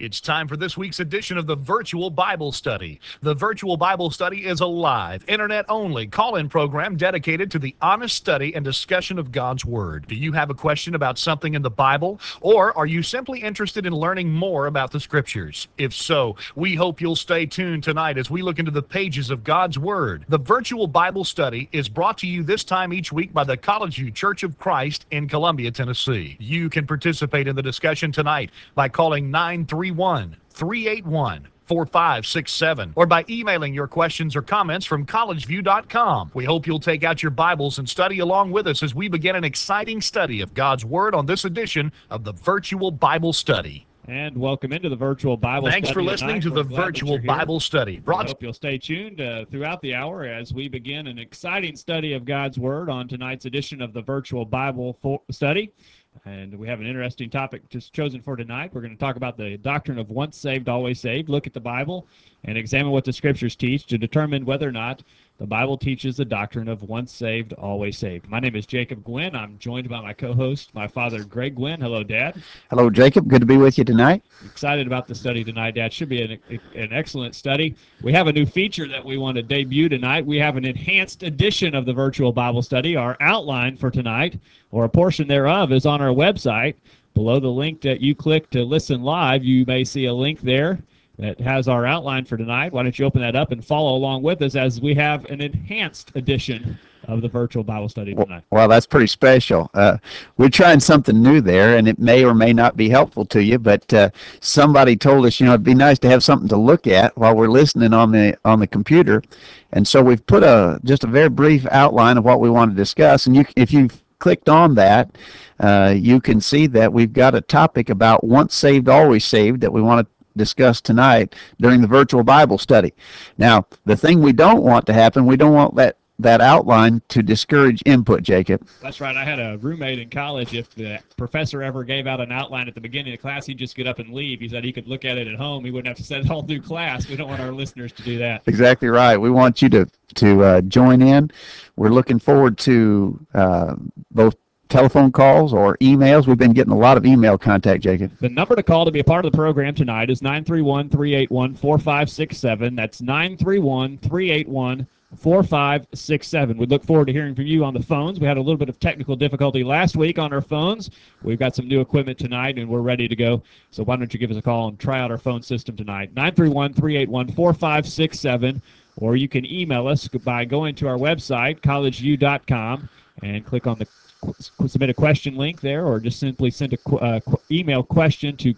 It's time for this week's edition of the Virtual Bible Study. The Virtual Bible Study is a live, internet-only call-in program dedicated to the honest study and discussion of God's Word. Do you have a question about something in the Bible, or are you simply interested in learning more about the Scriptures? If so, we hope you'll stay tuned tonight as we look into the pages of God's Word. The Virtual Bible Study is brought to you this time each week by the College View Church of Christ in Columbia, Tennessee. You can participate in the discussion tonight by calling 931-381-4567 or by emailing your questions or comments from collegeview.com. We hope you'll take out your Bibles and study along with us as we begin an exciting study of God's Word on this edition of the Virtual Bible Study. And welcome into the Virtual Bible Study. Thanks for listening to the Virtual Bible Study. I hope you'll stay tuned throughout the hour as we begin an exciting study of God's Word on tonight's edition of the Virtual Bible Study. And we have an interesting topic just chosen for tonight. We're going to talk about the doctrine of once saved, always saved. Look at the Bible and examine what the Scriptures teach to determine whether or not the Bible teaches the doctrine of once saved, always saved. My name is Jacob Gwynn. I'm joined by my co-host, my father, Greg Gwynn. Hello, Dad. Hello, Jacob. Good to be with you tonight. Excited about the study tonight, Dad. Should be an excellent study. We have a new feature that we want to debut tonight. We have an enhanced edition of the Virtual Bible Study. Our outline for tonight, or a portion thereof, is on our website. Below the link that you click to listen live, you may see a link there that has our outline for tonight. Why don't you open that up and follow along with us as we have an enhanced edition of the Virtual Bible Study tonight. Well, that's pretty special. We're trying something new there, and it may or may not be helpful to you, but somebody told us, it'd be nice to have something to look at while we're listening on the computer. And so we've put just a very brief outline of what we want to discuss. And if you've clicked on that, you can see that we've got a topic about once saved, always saved that we want to discuss tonight during the Virtual Bible Study. Now, the thing we don't want to happen, we don't want that outline to discourage input, Jacob. That's right. I had a roommate in college. If the professor ever gave out an outline at the beginning of class, he'd just get up and leave. He said he could look at it at home. He wouldn't have to set it all through class. We don't want our listeners to do that. Exactly right. We want you to join in. We're looking forward to both telephone calls or emails. We've been getting a lot of email contact, Jacob. The number to call to be a part of the program tonight is 931-381-4567. That's 931-381-4567. We look forward to hearing from you on the phones. We had a little bit of technical difficulty last week on our phones. We've got some new equipment tonight, and we're ready to go. So why don't you give us a call and try out our phone system tonight, 931-381-4567, or you can email us by going to our website, collegeview.com, and click on the submit a question link there, or just simply send a email question to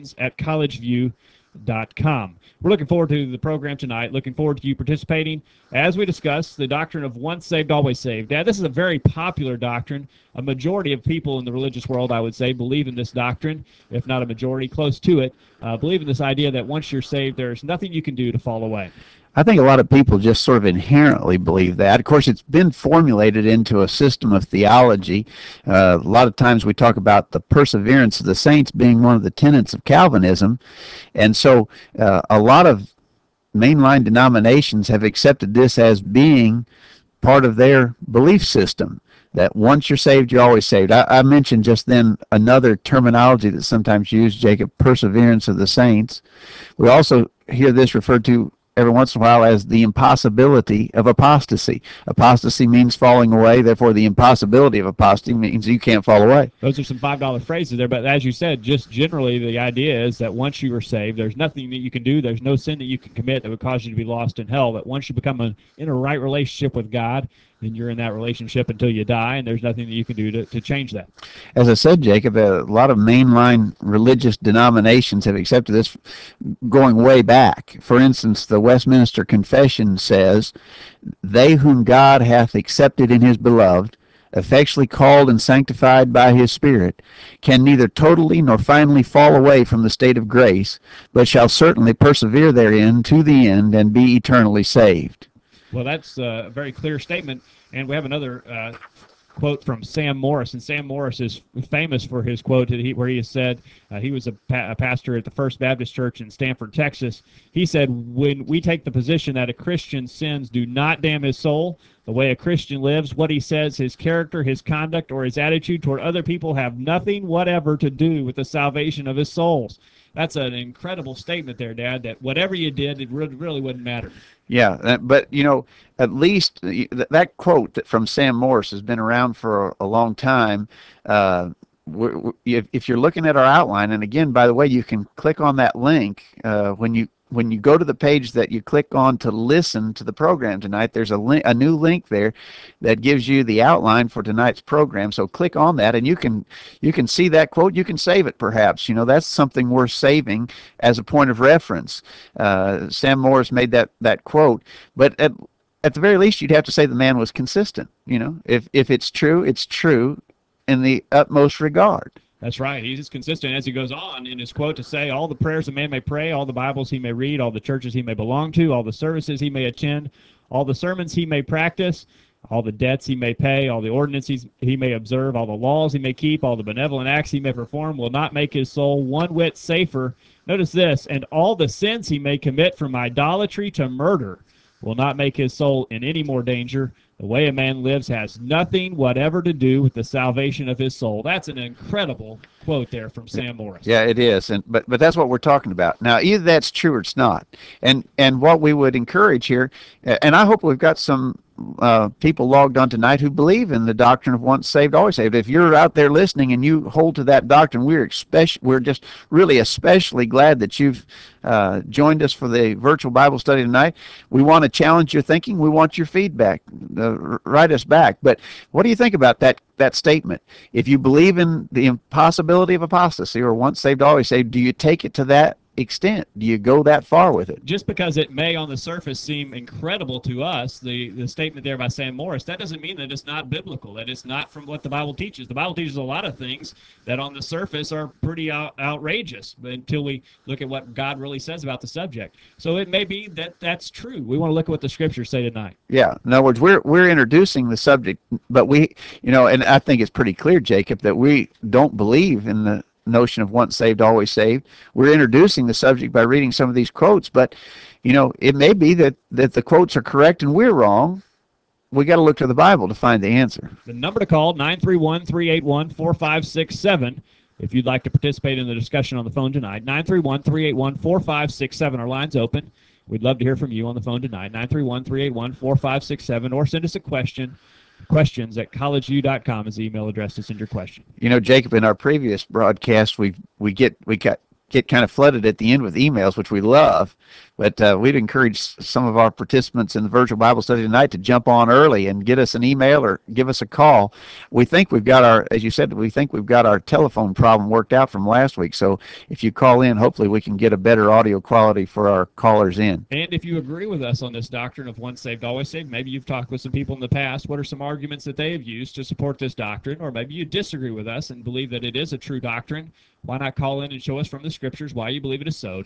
questions@collegeview.com. We're looking forward to the program tonight, looking forward to you participating as we discuss the doctrine of once saved, always saved. Dad, this is a very popular doctrine. A majority of people in the religious world, I would say, believe in this doctrine, if not a majority, close to it, believe in this idea that once you're saved, there's nothing you can do to fall away. I think a lot of people just sort of inherently believe that. Of course, it's been formulated into a system of theology. A lot of times we talk about the perseverance of the saints being one of the tenets of Calvinism. And so a lot of mainline denominations have accepted this as being part of their belief system, that once you're saved, you're always saved. I mentioned just then another terminology that's sometimes used, Jacob, perseverance of the saints. We also hear this referred to every once in a while as the impossibility of apostasy. Apostasy means falling away, therefore the impossibility of apostasy means you can't fall away. Those are some $5 phrases there, but as you said, just generally the idea is that once you are saved, there's nothing that you can do, there's no sin that you can commit that would cause you to be lost in hell, that once you become in a right relationship with God, then you're in that relationship until you die, and there's nothing that you can do to change that. As I said, Jacob, a lot of mainline religious denominations have accepted this going way back. For instance, the Westminster Confession says, "They whom God hath accepted in his beloved, effectually called and sanctified by his Spirit, can neither totally nor finally fall away from the state of grace, but shall certainly persevere therein to the end and be eternally saved." Well, that's a very clear statement, and we have another quote from Sam Morris, and Sam Morris is famous for his quote where he has said, he was a pastor at the First Baptist Church in Stanford, Texas. He said, when we take the position that a Christian's sins do not damn his soul, the way a Christian lives, what he says, his character, his conduct, or his attitude toward other people have nothing whatever to do with the salvation of his souls. That's an incredible statement there, Dad, that whatever you did, it really wouldn't matter. Yeah, but at least that quote from Sam Morris has been around for a long time. If you're looking at our outline, and again, by the way, you can click on that link when you go to the page that you click on to listen to the program tonight. There's a new link there that gives you the outline for tonight's program. So click on that, and you can see that quote. You can save it, perhaps. That's something worth saving as a point of reference. Sam Morris made that quote, but at the very least, you'd have to say the man was consistent. If it's true in the utmost regard. That's right. He's consistent as he goes on in his quote to say, all the prayers a man may pray, all the Bibles he may read, all the churches he may belong to, all the services he may attend, all the sermons he may practice, all the debts he may pay, all the ordinances he may observe, all the laws he may keep, all the benevolent acts he may perform will not make his soul one whit safer. Notice this, and all the sins he may commit from idolatry to murder will not make his soul in any more danger. The way a man lives has nothing whatever to do with the salvation of his soul. That's an incredible quote there from Sam Morris. Yeah, it is, but that's what we're talking about. Now, either that's true or it's not. And what we would encourage here, and I hope we've got some people logged on tonight who believe in the doctrine of once saved, always saved. If you're out there listening and you hold to that doctrine, we're just really especially glad that you've joined us for the virtual Bible study tonight. We want to challenge your thinking. We want your feedback. Write us back. But what do you think about that statement? If you believe in the impossibility of apostasy, or once saved, always saved, do you take it to that extent? Do you go that far with it? Just because it may on the surface seem incredible to us, the statement there by Sam Morris, that doesn't mean that it's not biblical, that it's not from what the Bible teaches. The Bible teaches a lot of things that on the surface are pretty outrageous until we look at what God really says about the subject. So it may be that that's true. We want to look at what the scriptures say tonight. Yeah. In other words, we're introducing the subject, but and I think it's pretty clear, Jacob, that we don't believe in the notion of once saved, always saved. We're introducing the subject by reading some of these quotes, but it may be that the quotes are correct and we're wrong. We got to look to the Bible to find the answer. The number to call, 931-381-4567. If you'd like to participate in the discussion on the phone tonight, 931-381-4567. Our line's open. We'd love to hear from you on the phone tonight, 931-381-4567, or send us a question. Questions@collegeview.com is the email address to send your question. Jacob, in our previous broadcast, we get kind of flooded at the end with emails, which we love, but we'd encourage some of our participants in the virtual Bible study tonight to jump on early and get us an email or give us a call. We think we've got our telephone problem worked out from last week, so if you call in, hopefully we can get a better audio quality for our callers in. And if you agree with us on this doctrine of once saved, always saved, maybe you've talked with some people in the past, what are some arguments that they have used to support this doctrine, or maybe you disagree with us and believe that it is a true doctrine, why not call in and show us from the scriptures why you believe it is so?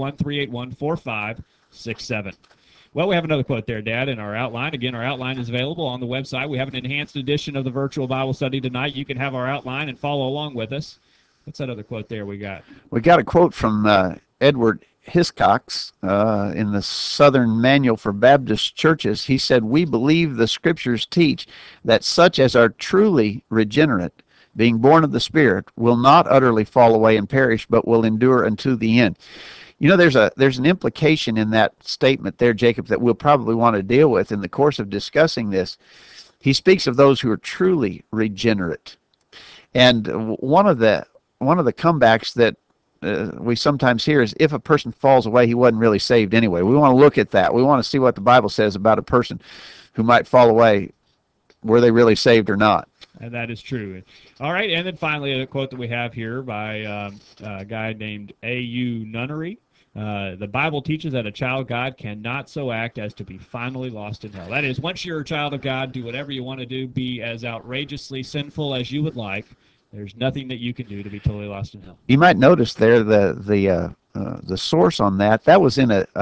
931-381-4567. Well, we have another quote there, Dad, in our outline. Again, our outline is available on the website. We have an enhanced edition of the virtual Bible study tonight. You can have our outline and follow along with us. What's that other quote there we got? We got a quote from Edward Hiscox in the Southern Manual for Baptist Churches. He said, "We believe the scriptures teach that such as are truly regenerate, being born of the Spirit, will not utterly fall away and perish, but will endure unto the end." There's an implication in that statement there, Jacob, that we'll probably want to deal with in the course of discussing this. He speaks of those who are truly regenerate. And one of the comebacks that we sometimes hear is, if a person falls away, he wasn't really saved anyway. We want to look at that. We want to see what the Bible says about a person who might fall away. Were they really saved or not? And that is true. All right, and then finally a quote that we have here by a guy named A.U. Nunnery. The Bible teaches that a child of God cannot so act as to be finally lost in hell. That is, once you're a child of God, do whatever you want to do, be as outrageously sinful as you would like. There's nothing that you can do to be totally lost in hell. You might notice there the source on that. That was in a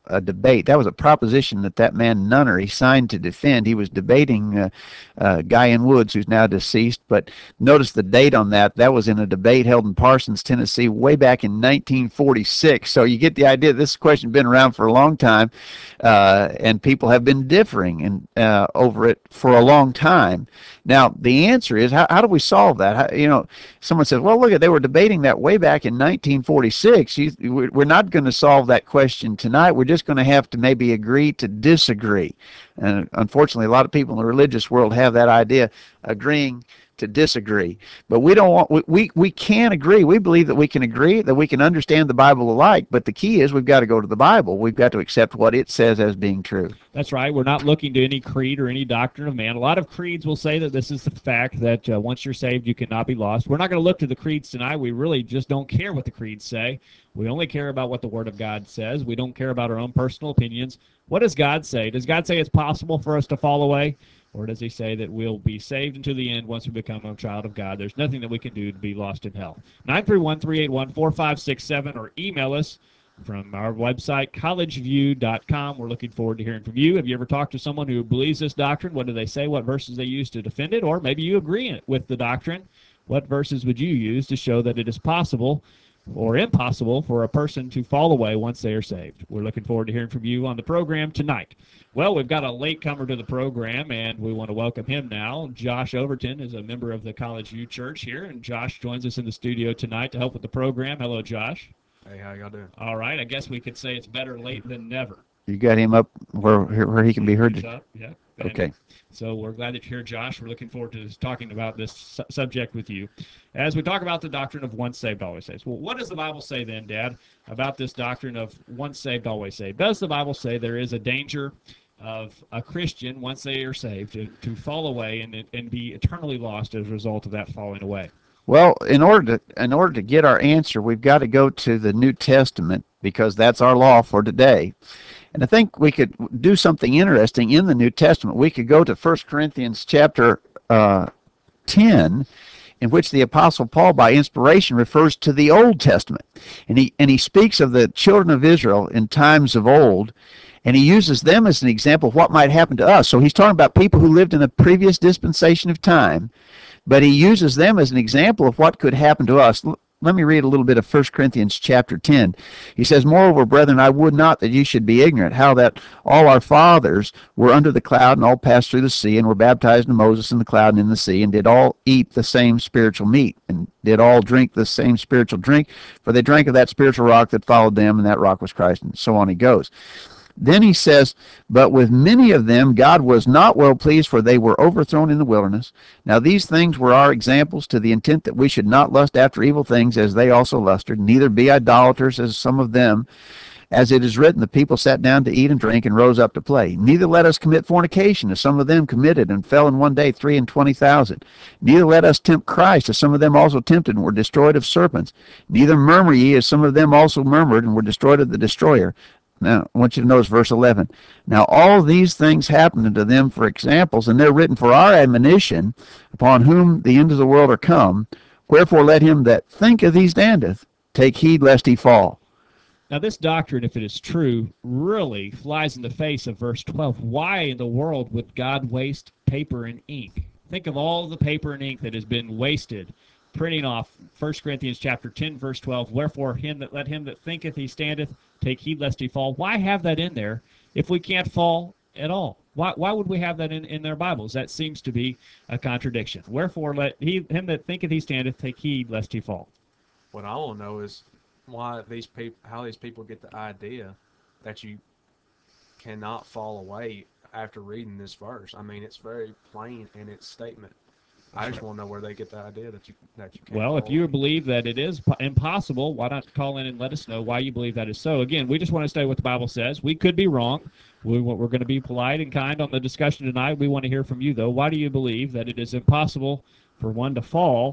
a debate. That was a proposition that man Nunner, he signed to defend. He was debating Guy N. Woods, who's now deceased. But notice the date on that. That was in a debate held in Parsons, Tennessee, way back in 1946. So you get the idea. This question has been around for a long time, and people have been differing over it for a long time. Now, the answer is, how do we solve that? Someone says, well, look, they were debating that way back in 1946. We're not going to solve that question tonight. We're just going to have to maybe agree to disagree. And unfortunately, a lot of people in the religious world have that idea, agreeing to disagree. But we don't want, we can agree. We believe that we can agree, that we can understand the Bible alike, but the key is we've got to go to the Bible. We've got to accept what it says as being true. That's right. We're not looking to any creed or any doctrine of man. A lot of creeds will say that this is the fact, that once you're saved, you cannot be lost. We're not going to look to the creeds tonight. We really just don't care what the creeds say. We only care about what the Word of God says. We don't care about our own personal opinions. What does God say? Does God say it's possible for us to fall away? Or does he say that we'll be saved until the end once we become a child of God? There's nothing that we can do to be lost in hell. 931-381-4567, or email us from our website, collegeview.com. We're looking forward to hearing from you. Have you ever talked to someone who believes this doctrine? What do they say? What verses they use to defend it? Or maybe you agree with the doctrine. What verses would you use to show that it is possible or impossible for a person to fall away once they are saved? We're looking forward to hearing from you on the program tonight. Well, we've got a latecomer to the program, and we want to welcome him now. Josh Overton is a member of the College View Church here, and Josh joins us in the studio tonight to help with the program. Hello, Josh. Hey, how y'all doing? All right, I guess we could say it's better late than never. You got him up where he can be heard? Yeah. Okay. So we're glad that you're here, Josh. We're looking forward to talking about this subject with you. As we talk about the doctrine of once saved, always saved. Well, what does the Bible say then, Dad, about this doctrine of once saved, always saved? Does the Bible say there is a danger of a Christian, once they are saved, to fall away and be eternally lost as a result of that falling away? Well, in order to get our answer, we've got to go to the New Testament, because that's our law for today. And I think we could do something interesting in the New Testament. We could go to 1 Corinthians chapter 10, in which the Apostle Paul, by inspiration, refers to the Old Testament. And he speaks of the children of Israel in times of old, and he uses them as an example of what might happen to us. So he's talking about people who lived in a previous dispensation of time, but he uses them as an example of what could happen to us. Let me read a little bit of 1 Corinthians chapter 10. He says, "Moreover, brethren, I would not that you should be ignorant, how that all our fathers were under the cloud, and all passed through the sea, and were baptized in Moses in the cloud and in the sea, and did all eat the same spiritual meat, and did all drink the same spiritual drink, for they drank of that spiritual rock that followed them, and that rock was Christ," and so on he goes. Then he says, "But with many of them God was not well pleased, for they were overthrown in the wilderness. Now these things were our examples, to the intent that we should not lust after evil things, as they also lusted, neither be idolaters, as some of them. As it is written, the people sat down to eat and drink, and rose up to play. Neither let us commit fornication, as some of them committed, and fell in one day 23,000. Neither let us tempt Christ, as some of them also tempted, and were destroyed of serpents. Neither murmur ye, as some of them also murmured, and were destroyed of the destroyer." Now, I want you to notice verse 11. "Now all these things happened unto them for examples, and they're written for our admonition, upon whom the end of the world are come. Wherefore let him that thinketh he standeth take heed lest he fall." Now, this doctrine, if it is true, really flies in the face of verse 12. Why in the world would God waste paper and ink? Think of all the paper and ink that has been wasted printing off 1 Corinthians chapter 10, verse 12. "Wherefore let him that thinketh he standeth take heed lest he fall." Why have that in there if we can't fall at all? Why would we have that in their Bibles? That seems to be a contradiction. "Wherefore let him that thinketh he standeth take heed lest he fall." What I want to know is how these people get the idea that you cannot fall away after reading this verse. I mean, it's very plain in its statement. I just want to know where they get the idea that you can't. Well, if you believe that it is impossible, why not call in and let us know why you believe that is so? Again, we just want to study what the Bible says. We could be wrong. We're going to be polite and kind on the discussion tonight. We want to hear from you, though. Why do you believe that it is impossible for one to fall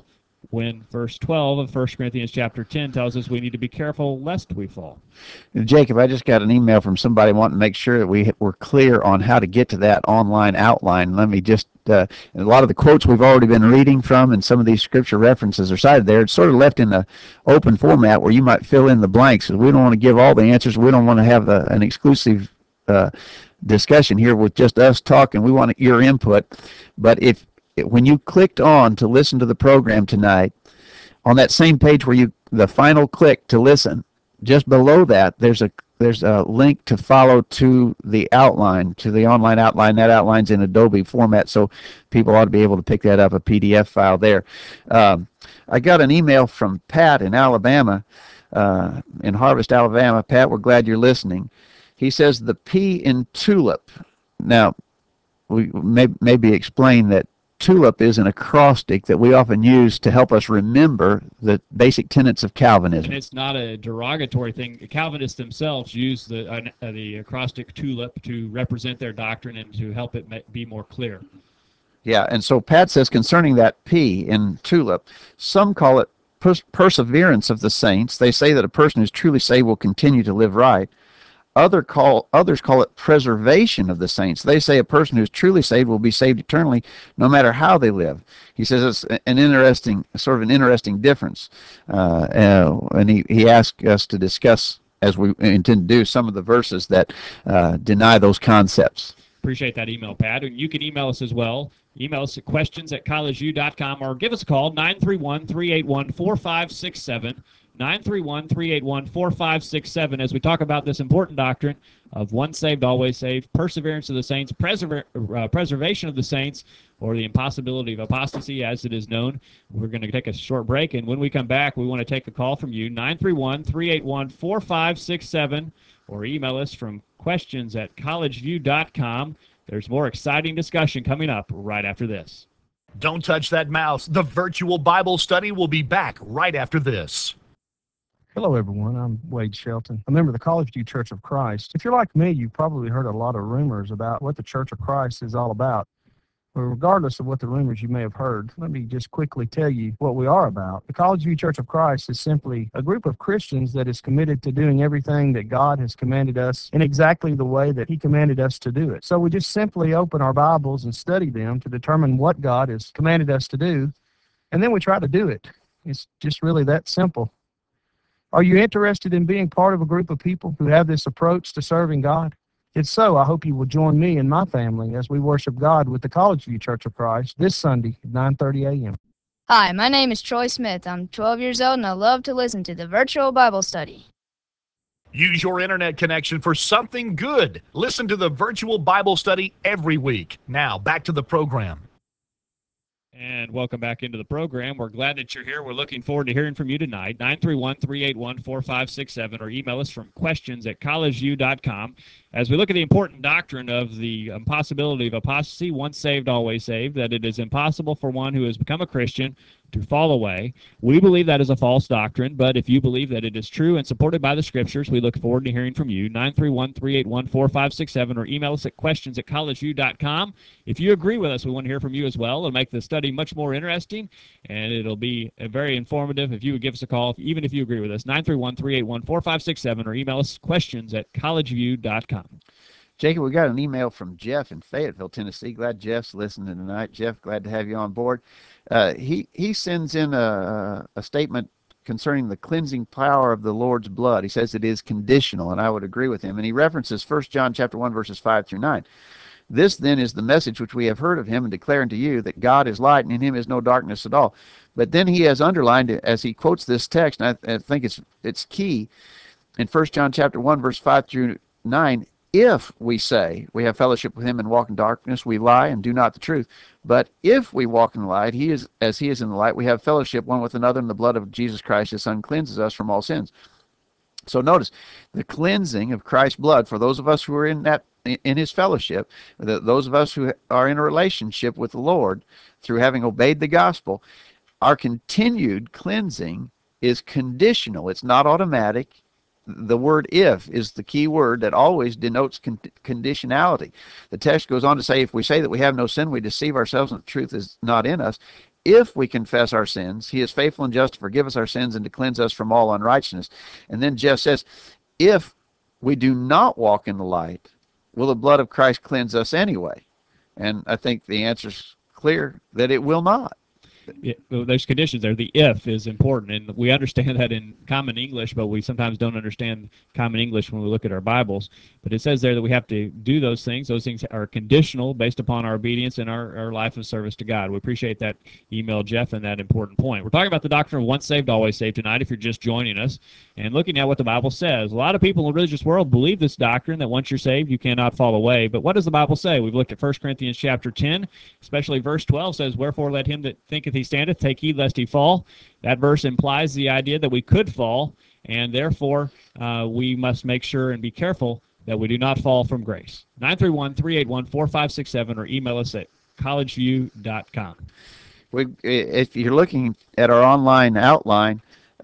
when verse 12 of 1 Corinthians chapter 10 tells us we need to be careful lest we fall. Jacob, I just got an email from somebody wanting to make sure that we're clear on how to get to that online outline. Let me just, a lot of the quotes we've already been reading from and some of these scripture references are cited there. It's sort of left in an open format where you might fill in the blanks. We don't want to give all the answers. We don't want to have an exclusive discussion here with just us talking. We want your input. But when you clicked on to listen to the program tonight, on that same page where the final click to listen, just below that there's a link to follow to the outline, to the online outline. That outline's in Adobe format, so people ought to be able to pick that up, a PDF file there. I got an email from Pat in Alabama, in Harvest, Alabama. Pat, we're glad you're listening. He says the P in tulip. Now, we maybe explain that tulip is an acrostic that we often use to help us remember the basic tenets of Calvinism. And it's not a derogatory thing. Calvinists themselves use the acrostic tulip to represent their doctrine and to help it be more clear. Yeah, and so Pat says concerning that P in tulip, some call it perseverance of the saints. They say that a person who's truly saved will continue to live right. Others call it preservation of the saints. They say a person who's truly saved will be saved eternally, no matter how they live. He says it's an interesting difference, and he asked us to discuss, as we intend to do, some of the verses that deny those concepts. Appreciate that email, Pat. And you can email us as well. Email us at questions@collegeview.com or give us a call, 931-381-4567. 931-381-4567 as we talk about this important doctrine of once saved, always saved, perseverance of the saints, preservation of the saints, or the impossibility of apostasy as it is known. We're going to take a short break, and when we come back, we want to take a call from you, 931-381-4567, or email us from questions@collegeview.com. There's more exciting discussion coming up right after this. Don't touch that mouse. The virtual Bible study will be back right after this. Hello, everyone. I'm Wade Shelton, a member of the College View Church of Christ. If you're like me, you've probably heard a lot of rumors about what the Church of Christ is all about. But regardless of what the rumors you may have heard, let me just quickly tell you what we are about. The College View Church of Christ is simply a group of Christians that is committed to doing everything that God has commanded us in exactly the way that He commanded us to do it. So we just simply open our Bibles and study them to determine what God has commanded us to do, and then we try to do it. It's just really that simple. Are you interested in being part of a group of people who have this approach to serving God? If so, I hope you will join me and my family as we worship God with the College View Church of Christ this Sunday at 9:30 a.m. Hi, my name is Troy Smith. I'm 12 years old and I love to listen to the virtual Bible study. Use your internet connection for something good. Listen to the virtual Bible study every week. Now, back to the program. And welcome back into the program. We're glad that you're here. We're looking forward to hearing from you tonight. 931-381-4567 or email us from questions@collegeview.com. As we look at the important doctrine of the impossibility of apostasy, once saved, always saved, that it is impossible for one who has become a Christian to fall away. We believe that is a false doctrine, but if you believe that it is true and supported by the Scriptures, we look forward to hearing from you. 931-381-4567 or email us at questions@collegeview.com. If you agree with us, we want to hear from you as well. It'll make the study much more interesting, and it'll be very informative if you would give us a call, even if you agree with us. 931-381-4567 or email us questions@collegeview.com. Jacob, we got an email from Jeff in Fayetteville, Tennessee. Glad Jeff's listening tonight. Jeff, glad to have you on board. He sends in a statement concerning the cleansing power of the Lord's blood. He says it is conditional, and I would agree with him. And he references 1 John chapter 1, verses 5 through 9. This then is the message which we have heard of him and declare unto you, that God is light and in him is no darkness at all. But then he has underlined it as he quotes this text, and I think it's key in 1 John chapter 1, verse 5 through 9. If we say we have fellowship with him and walk in darkness, we lie and do not the truth. But if we walk in the light, he is as he is in the light, we have fellowship one with another, and the blood of Jesus Christ, his Son, cleanses us from all sins. So notice the cleansing of Christ's blood for those of us who are in his fellowship, those of us who are in a relationship with the Lord through having obeyed the gospel. Our continued cleansing is conditional. It's not automatic. The word if is the key word that always denotes conditionality. The text goes on to say, if we say that we have no sin, we deceive ourselves and the truth is not in us. if we confess our sins, he is faithful and just to forgive us our sins and to cleanse us from all unrighteousness. And then Jeff says, if we do not walk in the light, will the blood of Christ cleanse us anyway? And I think the answer's clear that it will not. Well, there's conditions there. The if is important, and we understand that in common English, but we sometimes don't understand common English when we look at our Bibles. But it says there that we have to do those things. Those things are conditional based upon our obedience and our life of service to God. We appreciate that email, Jeff, and that important point. We're talking about the doctrine of once saved, always saved tonight, if you're just joining us, and looking at what the Bible says. A lot of people in the religious world believe this doctrine, that once you're saved, you cannot fall away. But what does the Bible say? We've looked at 1 Corinthians chapter 10, especially verse 12 says, "Wherefore let him that thinketh he standeth take heed lest he fall." That verse implies the idea that we could fall, and therefore we must make sure and be careful that we do not fall from grace. 931-381-4567 or email us at collegeview.com. If you're looking at our online outline,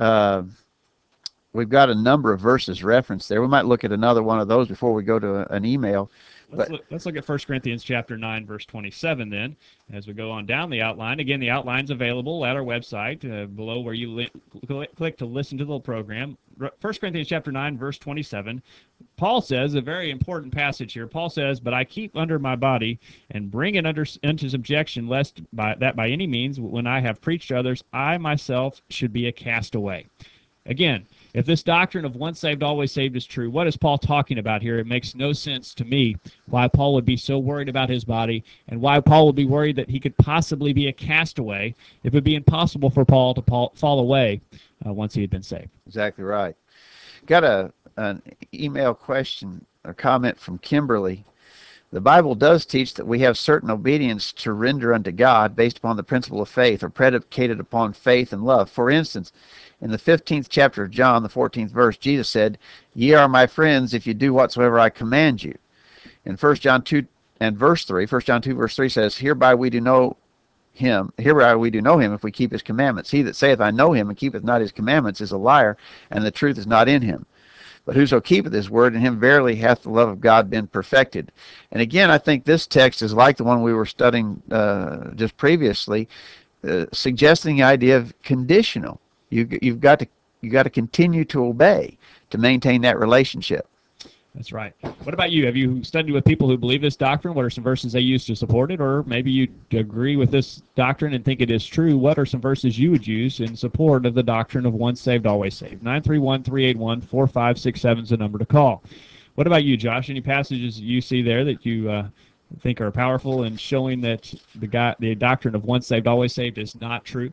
we've got a number of verses referenced there. We might look at another one of those before we go to an email. Let's look at 1 Corinthians chapter 9, verse 27 then, as we go on down the outline. Again, the outline's available at our website below where you click to listen to the program. 1 Corinthians chapter 9, verse 27. Paul says, a very important passage here. Paul says, "But I keep under my body and bring it into subjection, lest by any means, when I have preached to others, I myself should be a castaway." Again, if this doctrine of once saved, always saved is true, what is Paul talking about here? It makes no sense to me why Paul would be so worried about his body and why Paul would be worried that he could possibly be a castaway. It would be impossible for Paul to fall away once he had been saved. Exactly right. Got an email question or comment from Kimberly. The Bible does teach that we have certain obedience to render unto God based upon the principle of faith or predicated upon faith and love. For instance, in the 15th chapter of John, the 14th verse, Jesus said, "Ye are my friends if you do whatsoever I command you." In 1 John 2 and verse 3, 1 John 2 verse 3 says, hereby we do know him if we keep his commandments. He that saith, I know him, and keepeth not his commandments is a liar, and the truth is not in him. But whoso keepeth his word, in him verily hath the love of God been perfected. And again, I think this text is like the one we were studying just previously, suggesting the idea of conditional. You've got to continue to obey to maintain that relationship. That's right. What about you? Have you studied with people who believe this doctrine? What are some verses they use to support it? Or maybe you agree with this doctrine and think it is true. What are some verses you would use in support of the doctrine of once saved, always saved? 931-381-4567 is the number to call. What about you, Josh? Any passages you see there that you think are powerful in showing that the doctrine of once saved, always saved is not true?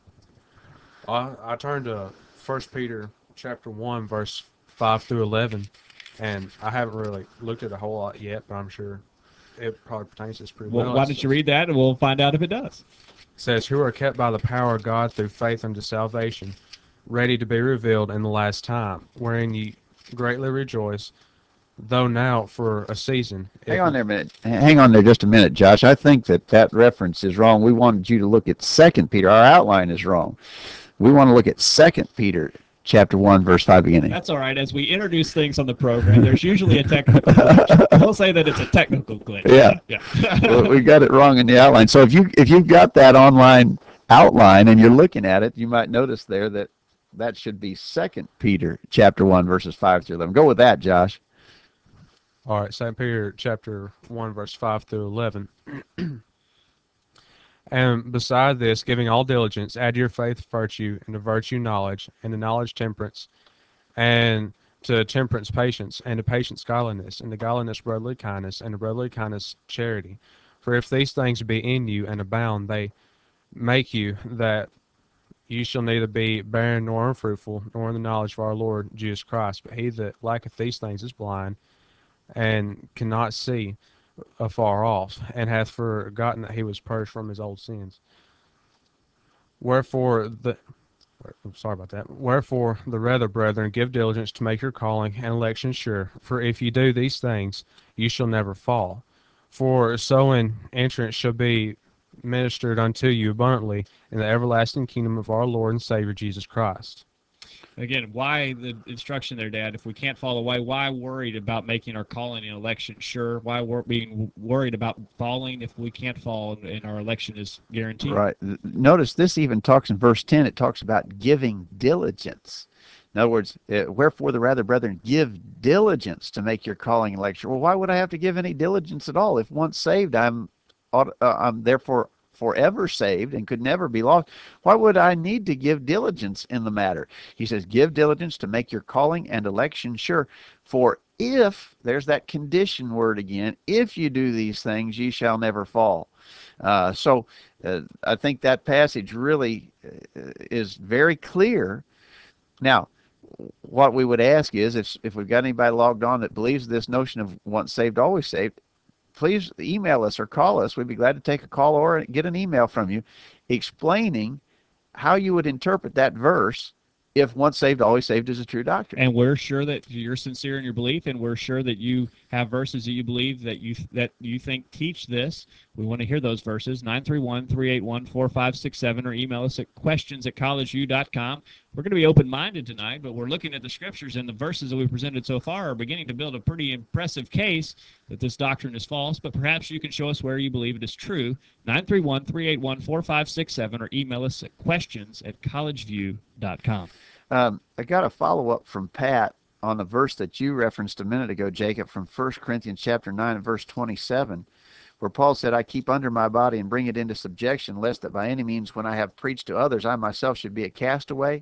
I turned to 1 Peter chapter 1, verse 5 through 11. And I haven't really looked at a whole lot yet, but I'm sure it probably pertains to this pretty well. Why don't you read that, and we'll find out if it does. It says, who are kept by the power of God through faith unto salvation, ready to be revealed in the last time, wherein ye greatly rejoice, though now for a season. Hang on there a minute. Hang on there just a minute, Josh. I think that reference is wrong. We wanted you to look at 2 Peter. Our outline is wrong. We want to look at 2 Peter chapter 1, verse 5 beginning. That's all right. As we introduce things on the program, there's usually a technical glitch. We'll say that it's a technical glitch. Yeah. Well, we got it wrong in the outline. So if you've got that online outline and you're looking at it, you might notice there that should be 2 Peter chapter 1, verses 5 through 11. Go with that, Josh. All right, 2 Peter chapter 1, verse 5 through 11. And beside this, giving all diligence, add to your faith virtue, and to virtue knowledge, and to knowledge temperance, and to temperance patience, and to patience godliness, and to godliness brotherly kindness, and to brotherly kindness charity. For if these things be in you and abound, they make you that you shall neither be barren nor unfruitful, nor in the knowledge of our Lord Jesus Christ. But he that lacketh these things is blind, and cannot see afar off, and hath forgotten that he was purged from his old sins. Wherefore the rather, brethren, give diligence to make your calling and election sure. For if you do these things, you shall never fall. For so an entrance shall be ministered unto you abundantly in the everlasting kingdom of our Lord and Savior Jesus Christ. Again, why the instruction there, Dad? If we can't fall away, why worried about making our calling and election sure? Why we're being worried about falling if we can't fall and our election is guaranteed? Right. Notice this even talks in verse 10, it talks about giving diligence. In other words, wherefore the rather, brethren, give diligence to make your calling and election. Well, why would I have to give any diligence at all? If once saved, I'm therefore forever saved and could never be lost. Why would I need to give diligence in the matter? He says, give diligence to make your calling and election sure. For if, there's that condition word again, if you do these things, ye shall never fall. So I think that passage really is very clear. Now, what we would ask is, if we've got anybody logged on that believes this notion of once saved, always saved, please email us or call us. We'd be glad to take a call or get an email from you explaining how you would interpret that verse if once saved, always saved is a true doctrine. And we're sure that you're sincere in your belief, and we're sure that you have verses that you believe that you think teach this. We want to hear those verses. 931-381-4567, or email us at questions@collegeview.com. We're going to be open-minded tonight, but we're looking at the scriptures, and the verses that we've presented so far are beginning to build a pretty impressive case that this doctrine is false, but perhaps you can show us where you believe it is true. 931-381-4567, or email us at questions@collegeview.com. I got a follow-up from Pat on the verse that you referenced a minute ago, Jacob, from 1 Corinthians chapter 9 and verse 27, where Paul said, I keep under my body and bring it into subjection, lest that by any means when I have preached to others, I myself should be a castaway.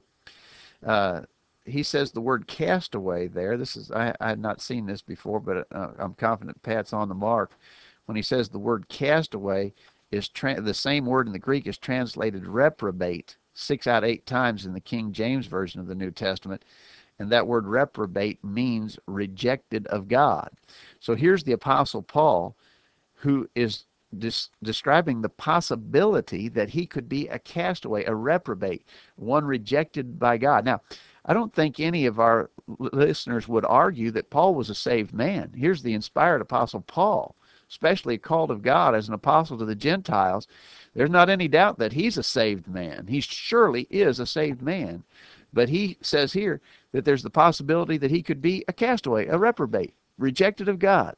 He says the word castaway there. This is I had not seen this before, but I'm confident Pat's on the mark. When he says the word castaway is the same word in the Greek is translated reprobate 6 out of 8 times in the King James Version of the New Testament. And that word reprobate means rejected of God. So here's the Apostle Paul, who is describing the possibility that he could be a castaway, a reprobate, one rejected by God. Now, I don't think any of our listeners would argue that Paul was a saved man. Here's the inspired Apostle Paul, especially called of God as an apostle to the Gentiles. There's not any doubt that he's a saved man. He surely is a saved man. But he says here that there's the possibility that he could be a castaway, a reprobate, rejected of God.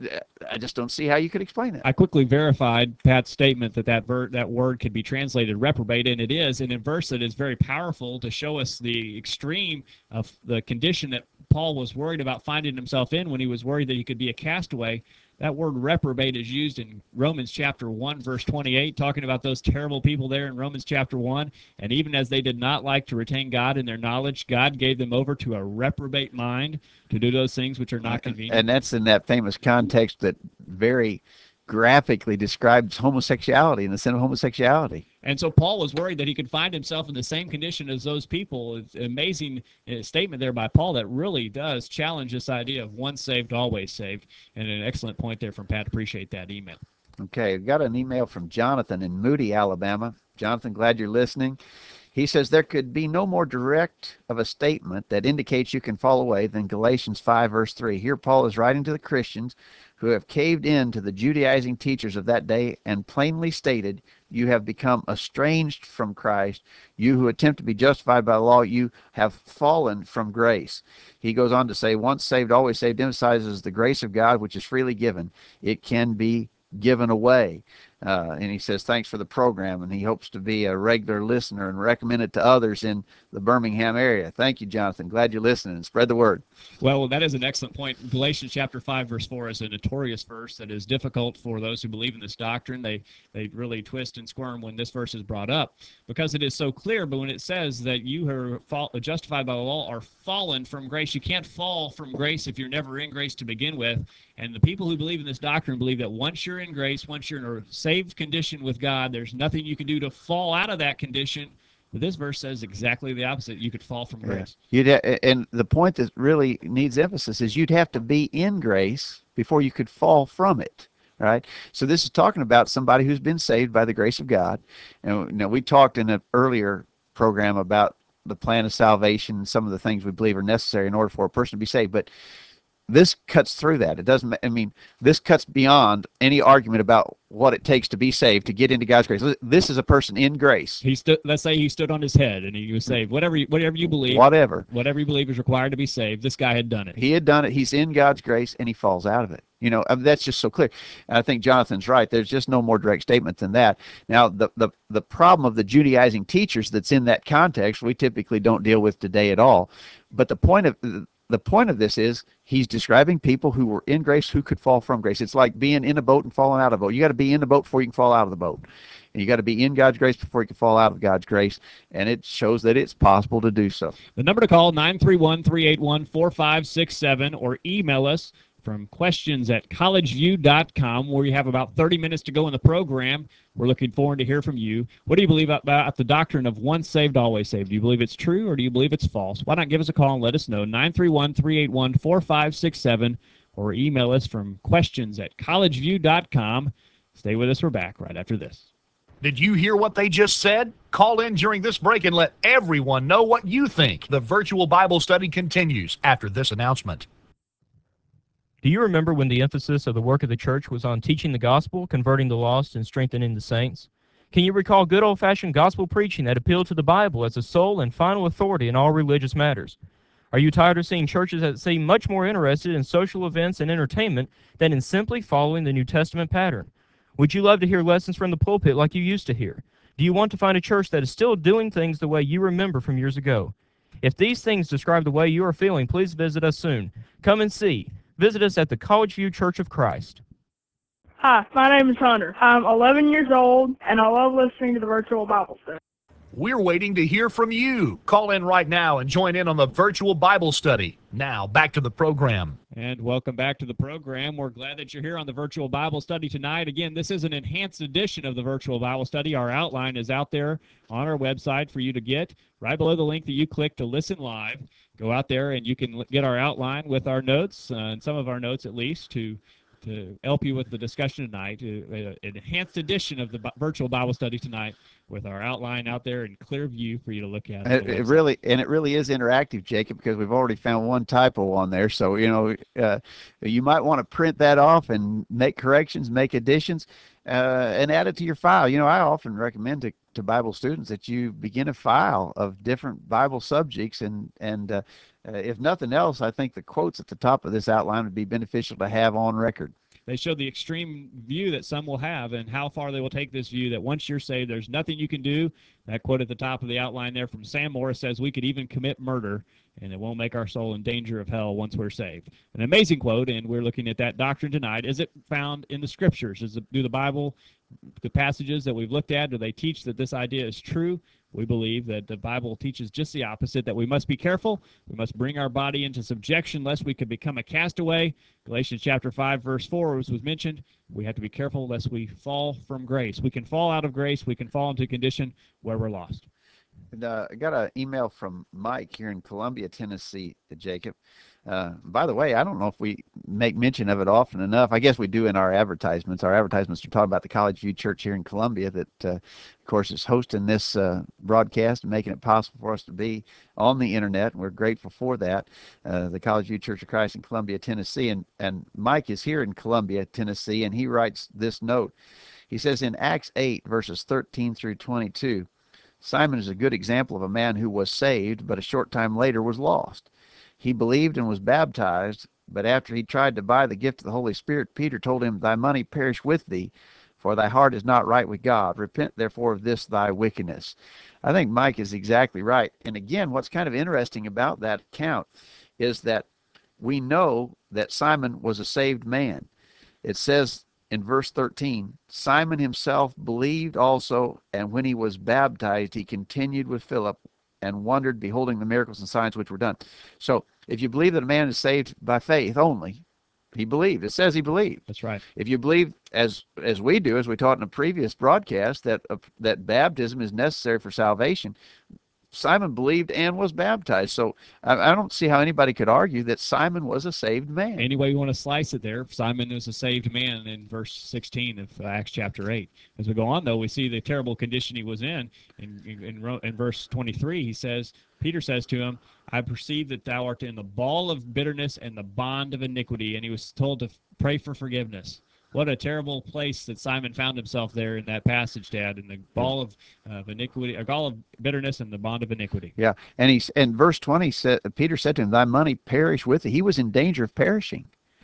I just don't see how you could explain it. I quickly verified Pat's statement that word could be translated reprobate, and it is, and in verse that is very powerful to show us the extreme of the condition that Paul was worried about finding himself in when he was worried that he could be a castaway. That word reprobate is used in Romans chapter 1, verse 28, talking about those terrible people there in Romans chapter 1. And even as they did not like to retain God in their knowledge, God gave them over to a reprobate mind to do those things which are not convenient. And that's in that famous context that very graphically describes homosexuality and the sin of homosexuality. And so Paul was worried that he could find himself in the same condition as those people. It's an amazing statement there by Paul that really does challenge this idea of once saved, always saved. And an excellent point there from Pat. Appreciate that email. Okay, I got an email from Jonathan in Moody, Alabama. Jonathan, glad you're listening. He says there could be no more direct of a statement that indicates you can fall away than Galatians 5, verse 3. Here Paul is writing to the Christians who have caved in to the Judaizing teachers of that day and plainly stated, you have become estranged from Christ. You who attempt to be justified by the law, you have fallen from grace. He goes on to say, once saved, always saved, emphasizes the grace of God, which is freely given. It can be given away. And he says, thanks for the program, and he hopes to be a regular listener and recommend it to others in the Birmingham area. Thank you, Jonathan. Glad you're listening, and spread the word. Well, that is an excellent point. Galatians chapter 5, verse 4 is a notorious verse that is difficult for those who believe in this doctrine. They really twist and squirm when this verse is brought up because it is so clear, but when it says that you are justified by the law are fallen from grace, you can't fall from grace if you're never in grace to begin with. And the people who believe in this doctrine believe that once you're in grace, once you're in a saved condition with God, there's nothing you can do to fall out of that condition. But this verse says exactly the opposite. You could fall from grace. And the point that really needs emphasis is you'd have to be in grace before you could fall from it. Right? So this is talking about somebody who's been saved by the grace of God. And we talked in an earlier program about the plan of salvation and some of the things we believe are necessary in order for a person to be saved. But this cuts through that. It doesn't, I mean, this cuts beyond any argument about what it takes to be saved, to get into God's grace. This is a person in grace. He stood. Let's say he stood on his head and he was saved. Whatever you believe. Whatever you believe is required to be saved. This guy had done it. He had done it. He's in God's grace, and he falls out of it. You know, that's just so clear. And I think Jonathan's right. There's just no more direct statement than that. Now, the problem of the Judaizing teachers that's in that context, we typically don't deal with today at all. But the point of this is he's describing people who were in grace who could fall from grace. It's like being in a boat and falling out of a boat. You got to be in the boat before you can fall out of the boat. And you got to be in God's grace before you can fall out of God's grace. And it shows that it's possible to do so. The number to call, 931-381-4567, or email us from questions@collegeview.com, where you have about 30 minutes to go in the program. We're looking forward to hear from you. What do you believe about the doctrine of once saved, always saved? Do you believe it's true, or do you believe it's false? Why not give us a call and let us know, 931-381-4567, or email us from questions@collegeview.com. Stay with us. We're back right after this. Did you hear what they just said? Call in during this break and let everyone know what you think. The virtual Bible study continues after this announcement. Do you remember when the emphasis of the work of the church was on teaching the gospel, converting the lost, and strengthening the saints? Can you recall good old-fashioned gospel preaching that appealed to the Bible as the sole and final authority in all religious matters? Are you tired of seeing churches that seem much more interested in social events and entertainment than in simply following the New Testament pattern? Would you love to hear lessons from the pulpit like you used to hear? Do you want to find a church that is still doing things the way you remember from years ago? If these things describe the way you are feeling, please visit us soon. Come and see. Visit us at the College View Church of Christ. Hi, my name is Hunter. I'm 11 years old, and I love listening to the virtual Bible study. We're waiting to hear from you. Call in right now and join in on the virtual Bible study. Now, back to the program. And welcome back to the program. We're glad that you're here on the virtual Bible study tonight. Again, this is an enhanced edition of the virtual Bible study. Our outline is out there on our website for you to get, right below the link that you click to listen live. Go out there and you can get our outline with our notes, and some of our notes at least, to help you with the discussion tonight. An enhanced edition of the virtual Bible study tonight with our outline out there in clear view for you to look at. It really is interactive, Jacob, because we've already found one typo on there. So, you know, you might want to print that off and make corrections, make additions, and add it to your file. You know, I often recommend to Bible students that you begin a file of different Bible subjects, and if nothing else, I think the quotes at the top of this outline would be beneficial to have on record. They show the extreme view that some will have and how far they will take this view that once you're saved, there's nothing you can do. That quote at the top of the outline there from Sam Morris says we could even commit murder, and it won't make our soul in danger of hell once we're saved. An amazing quote, and we're looking at that doctrine tonight. Is it found in the Scriptures? Do the Bible, the passages that we've looked at, do they teach that this idea is true? We believe that the Bible teaches just the opposite, that we must be careful. We must bring our body into subjection lest we could become a castaway. Galatians chapter 5, verse 4 was mentioned. We have to be careful lest we fall from grace. We can fall out of grace. We can fall into a condition where we're lost. And, I got an email from Mike here in Columbia, Tennessee, Jacob. By the way, I don't know if we make mention of it often enough. I guess we do in our advertisements. Our advertisements are talking about the College View Church here in Columbia that, of course, is hosting this broadcast and making it possible for us to be on the internet. And we're grateful for that. The College View Church of Christ in Columbia, Tennessee. And Mike is here in Columbia, Tennessee, and he writes this note. He says in Acts 8, verses 13 through 22, Simon is a good example of a man who was saved, but a short time later was lost. He believed and was baptized, but after he tried to buy the gift of the Holy Spirit, Peter told him, "Thy money perish with thee, for thy heart is not right with God. Repent therefore of this thy wickedness." I think Mike is exactly right. And again, what's kind of interesting about that account is that we know that Simon was a saved man. It says in verse 13, Simon himself believed also, and when he was baptized, he continued with Philip and wondered, beholding the miracles and signs which were done. So if you believe that a man is saved by faith only, he believed. It says he believed. That's right. If you believe, as we do, as we taught in a previous broadcast, that baptism is necessary for salvation, Simon believed and was baptized. So I don't see how anybody could argue that Simon was a saved man. Any way you want to slice it there, Simon is a saved man in verse 16 of Acts chapter 8. As we go on, though, we see the terrible condition he was in. In verse 23, Peter says to him, I perceive that thou art in the ball of bitterness and the bond of iniquity. And he was told to pray for forgiveness. What a terrible place that Simon found himself there in that passage, Dad, in the ball of iniquity, a gall of bitterness and the bond of iniquity. Yeah, and verse 20 said, Peter said to him, "Thy money perish with thee." He was in danger of perishing.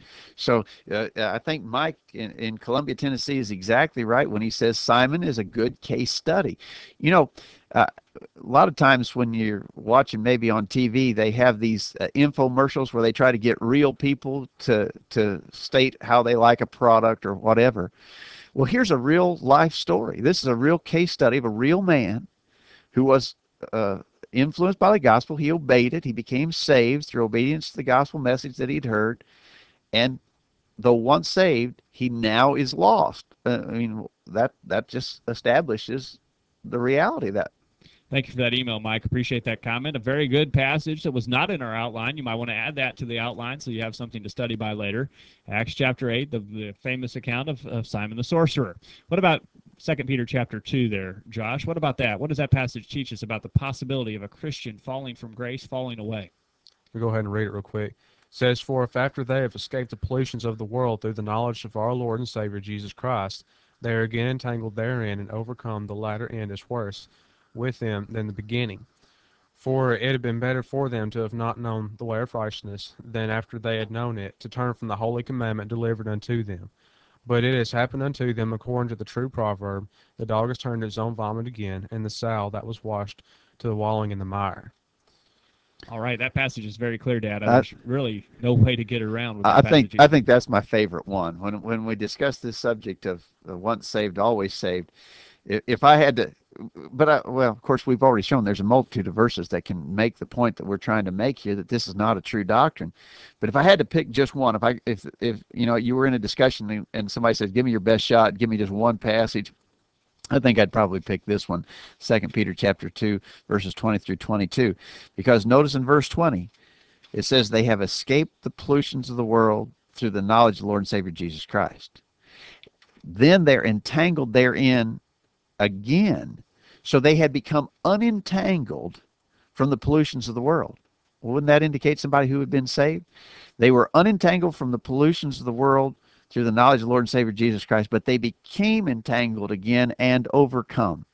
So I think Mike in Columbia, Tennessee, is exactly right when he says Simon is a good case study. You know, a lot of times when you're watching maybe on TV, they have these infomercials where they try to get real people to state how they like a product or whatever. Well, here's a real life story. This is a real case study of a real man who was influenced by the gospel. He obeyed it. He became saved through obedience to the gospel message that he'd heard. And though once saved, he now is lost. I mean, that just establishes the reality of that. Thank you for that email, Mike. Appreciate that comment. A very good passage that was not in our outline. You might want to add that to the outline so you have something to study by later. Acts chapter 8, the famous account of Simon the sorcerer. What about 2 Peter chapter 2 there, Josh? What about that? What does that passage teach us about the possibility of a Christian falling from grace, falling away? We'll go ahead and read it real quick. It says, "For if after they have escaped the pollutions of the world through the knowledge of our Lord and Savior Jesus Christ, they are again entangled therein and overcome, the latter end is worse with them than the beginning. For it had been better for them to have not known the way of righteousness than after they had known it, to turn from the holy commandment delivered unto them. But it has happened unto them according to the true proverb, the dog has turned to his own vomit again, and the sow that was washed to the walling in the mire." All right, that passage is very clear, Dad. There's really no way to get around with that passage. I think that's my favorite one. When we discuss this subject of once saved, always saved, if I had to, well, of course, we've already shown there's a multitude of verses that can make the point that we're trying to make here, that this is not a true doctrine. But if I had to pick just one, if you know, you were in a discussion and somebody said, "Give me your best shot, give me just one passage," I think I'd probably pick this one, 2 Peter chapter 2, verses 20 through 22. Because notice in verse 20, it says they have escaped the pollutions of the world through the knowledge of the Lord and Savior Jesus Christ. Then they're entangled therein again. So they had become unentangled from the pollutions of the world. Well, wouldn't that indicate somebody who had been saved? They were unentangled from the pollutions of the world through the knowledge of the Lord and Savior Jesus Christ, but they became entangled again and overcome.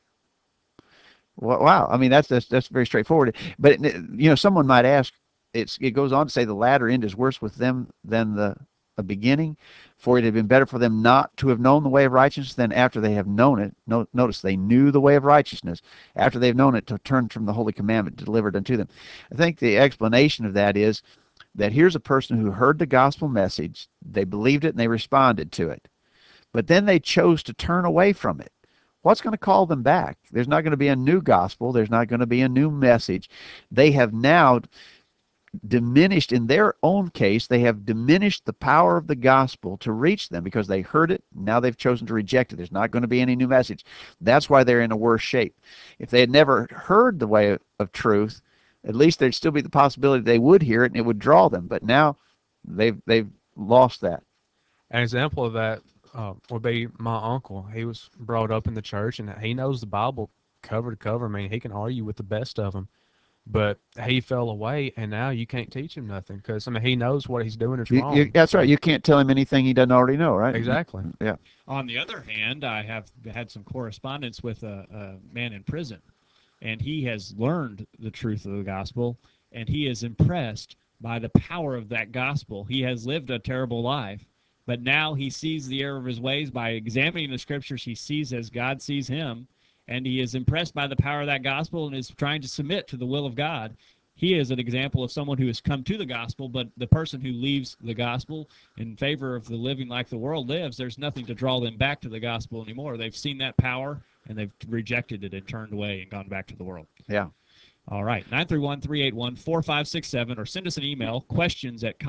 Wow, I mean that's very straightforward. But you know, someone might ask, it goes on to say the latter end is worse with them than the beginning, for it had been better for them not to have known the way of righteousness than after they have known it. Notice they knew the way of righteousness after they've known it, to turn from the holy commandment delivered unto them. I think the explanation of that is that here's a person who heard the gospel message, they believed it and they responded to it, but then they chose to turn away from it. What's going to call them back? There's not going to be a new gospel. There's not going to be a new message. They have now diminished, in their own case, they have diminished the power of the gospel to reach them because they heard it. Now they've chosen to reject it. There's not going to be any new message. That's why they're in a worse shape. If they had never heard the way of truth, at least there'd still be the possibility they would hear it and it would draw them. But now they've lost that. An example of that would be my uncle. He was brought up in the church, and he knows the Bible cover to cover. I mean, he can argue with the best of them. But he fell away, and now you can't teach him nothing because, I mean, he knows what he's doing is wrong. That's right. You can't tell him anything he doesn't already know, right? Exactly. Yeah. On the other hand, I have had some correspondence with a man in prison, and he has learned the truth of the gospel, and he is impressed by the power of that gospel. He has lived a terrible life, but now he sees the error of his ways by examining the scriptures. He sees as God sees him, and he is impressed by the power of that gospel and is trying to submit to the will of God. He is an example of someone who has come to the gospel, but the person who leaves the gospel in favor of the living like the world lives, there's nothing to draw them back to the gospel anymore. They've seen that power, and they've rejected it and turned away and gone back to the world. Yeah. All right, 931-381-4567, or send us an email.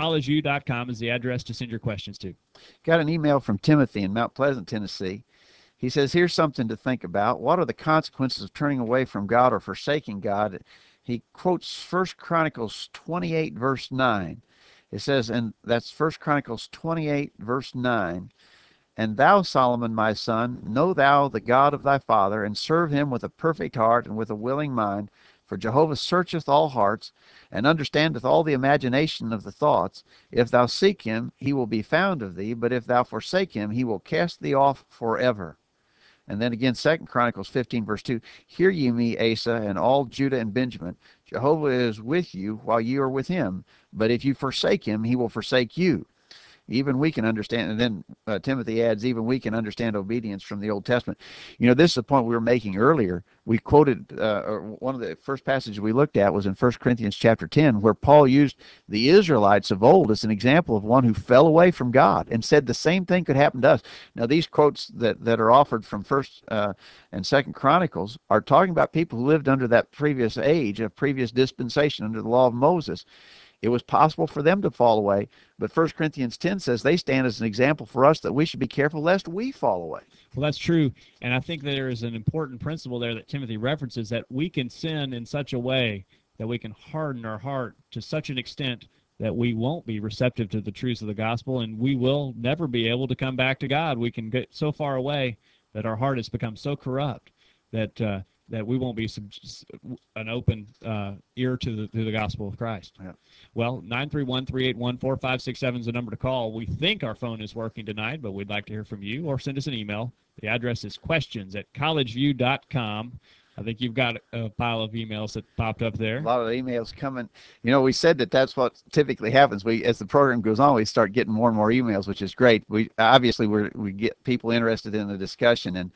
Questions@collegeu.com is the address to send your questions to. Got an email from Timothy in Mount Pleasant, Tennessee. he says, here's something to think about. What are the consequences of turning away from God or forsaking God? He quotes 1 Chronicles 28, verse 9. It says, and that's 1 Chronicles 28, verse 9. And thou, Solomon, my son, know thou the God of thy father, and serve him with a perfect heart and with a willing mind. For Jehovah searcheth all hearts, and understandeth all the imagination of the thoughts. If thou seek him, he will be found of thee, but if thou forsake him, he will cast thee off forever. And then again, 2 Chronicles 15, verse 2, hear ye me, Asa, and all Judah and Benjamin. Jehovah is with you while ye are with him, but if you forsake him, he will forsake you. Even we can understand, and then Timothy adds, even we can understand obedience from the Old Testament. You know, this is the point we were making earlier. We quoted, one of the first passages we looked at was in 1 Corinthians chapter 10, where Paul used the Israelites of old as an example of one who fell away from God and said the same thing could happen to us. Now, these quotes that are offered from 1st and 2nd Chronicles are talking about people who lived under that previous age, a previous dispensation under the law of Moses. It was possible for them to fall away, but 1 Corinthians 10 says they stand as an example for us that we should be careful lest we fall away. Well, that's true, and I think there is an important principle there that Timothy references, that we can sin in such a way that we can harden our heart to such an extent that we won't be receptive to the truths of the gospel, and we will never be able to come back to God. We can get so far away that our heart has become so corrupt that that we won't be an open ear to the gospel of Christ. Yeah. Well, 931-381-4567 is the number to call. We think our phone is working tonight, but we'd like to hear from you, or send us an email. The address is questions@collegeview.com. I think you've got a pile of emails that popped up there. A lot of emails coming. You know, we said that's what typically happens. As the program goes on, we start getting more and more emails, which is great. We get people interested in the discussion. And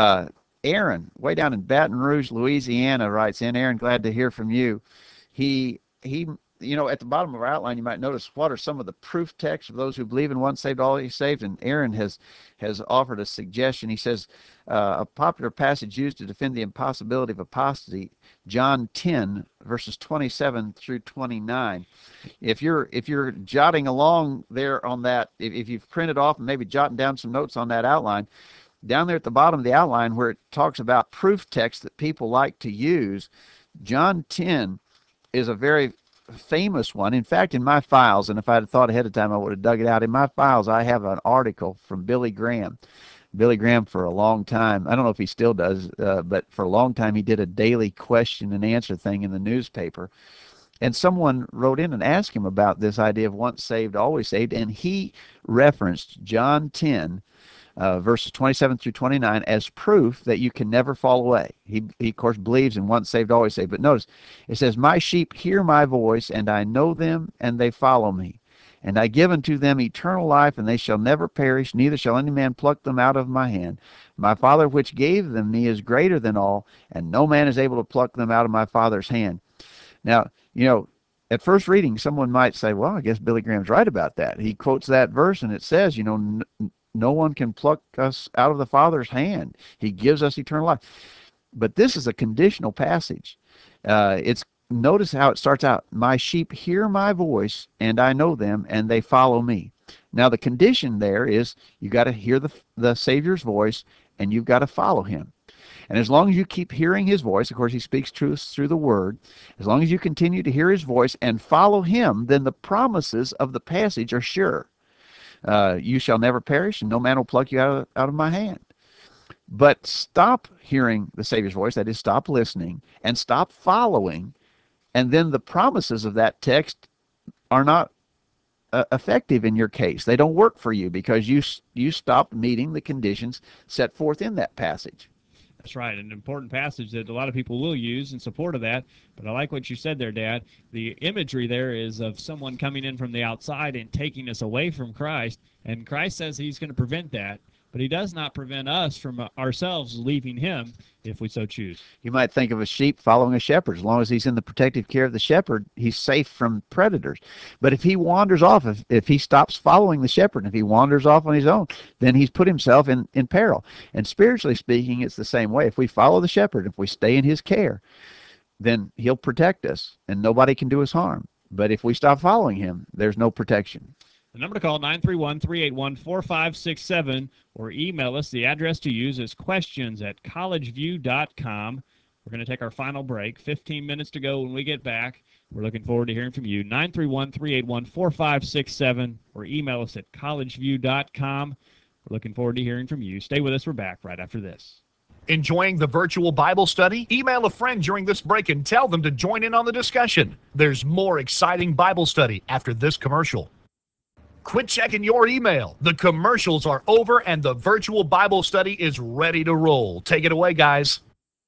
Aaron, way down in Baton Rouge, Louisiana, writes in. Aaron, glad to hear from you. He you know, at the bottom of our outline, you might notice what are some of the proof texts of those who believe in once saved, always saved. And Aaron has offered a suggestion. He says a popular passage used to defend the impossibility of apostasy, John 10, verses 27 through 29. If you're jotting along there on that, if you've printed off and maybe jotting down some notes on that outline, down there at the bottom of the outline where it talks about proof texts that people like to use, John 10 is a very famous one. In fact, in my files, and if I had thought ahead of time, I would have dug it out. In my files, I have an article from Billy Graham. Billy Graham, for a long time, I don't know if he still does, but for a long time, he did a daily question and answer thing in the newspaper. And someone wrote in and asked him about this idea of once saved, always saved, and he referenced John 10, verses 27 through 29 as proof that you can never fall away. He of course believes in once saved, always saved. But notice, it says, my sheep hear my voice, and I know them, and they follow me. And I give unto them eternal life, and they shall never perish, neither shall any man pluck them out of my hand. My Father which gave them me is greater than all, and no man is able to pluck them out of my Father's hand. Now, you know, at first reading, someone might say, well, I guess Billy Graham's right about that. He quotes that verse, and it says, you know, no one can pluck us out of the Father's hand. He gives us eternal life. But this is a conditional passage. Notice how it starts out. My sheep hear my voice, and I know them, and they follow me. Now, the condition there is you got to hear the Savior's voice, and you've got to follow him. And as long as you keep hearing his voice, of course, he speaks truth through the word. As long as you continue to hear his voice and follow him, then the promises of the passage are sure. You shall never perish, and no man will pluck you out of my hand. But stop hearing the Savior's voice, that is, stop listening, and stop following, and then the promises of that text are not effective in your case. They don't work for you because you stopped meeting the conditions set forth in that passage. That's right, an important passage that a lot of people will use in support of that. But I like what you said there, Dad. The imagery there is of someone coming in from the outside and taking us away from Christ. And Christ says he's going to prevent that. But he does not prevent us from ourselves leaving him if we so choose. You might think of a sheep following a shepherd. As long as he's in the protective care of the shepherd, he's safe from predators. But if he wanders off, if he stops following the shepherd, if he wanders off on his own, then he's put himself in peril. And spiritually speaking, it's the same way. If we follow the shepherd, if we stay in his care, then he'll protect us, and nobody can do us harm. But if we stop following him, there's no protection. The number to call, 931-381-4567, or email us. The address to use is questions@collegeview.com. We're going to take our final break. 15 minutes to go when we get back. We're looking forward to hearing from you. 931-381-4567, or email us at collegeview.com. We're looking forward to hearing from you. Stay with us. We're back right after this. Enjoying the virtual Bible study? Email a friend during this break and tell them to join in on the discussion. There's more exciting Bible study after this commercial. Quit checking your email. The commercials are over and the virtual Bible study is ready to roll. Take it away, guys.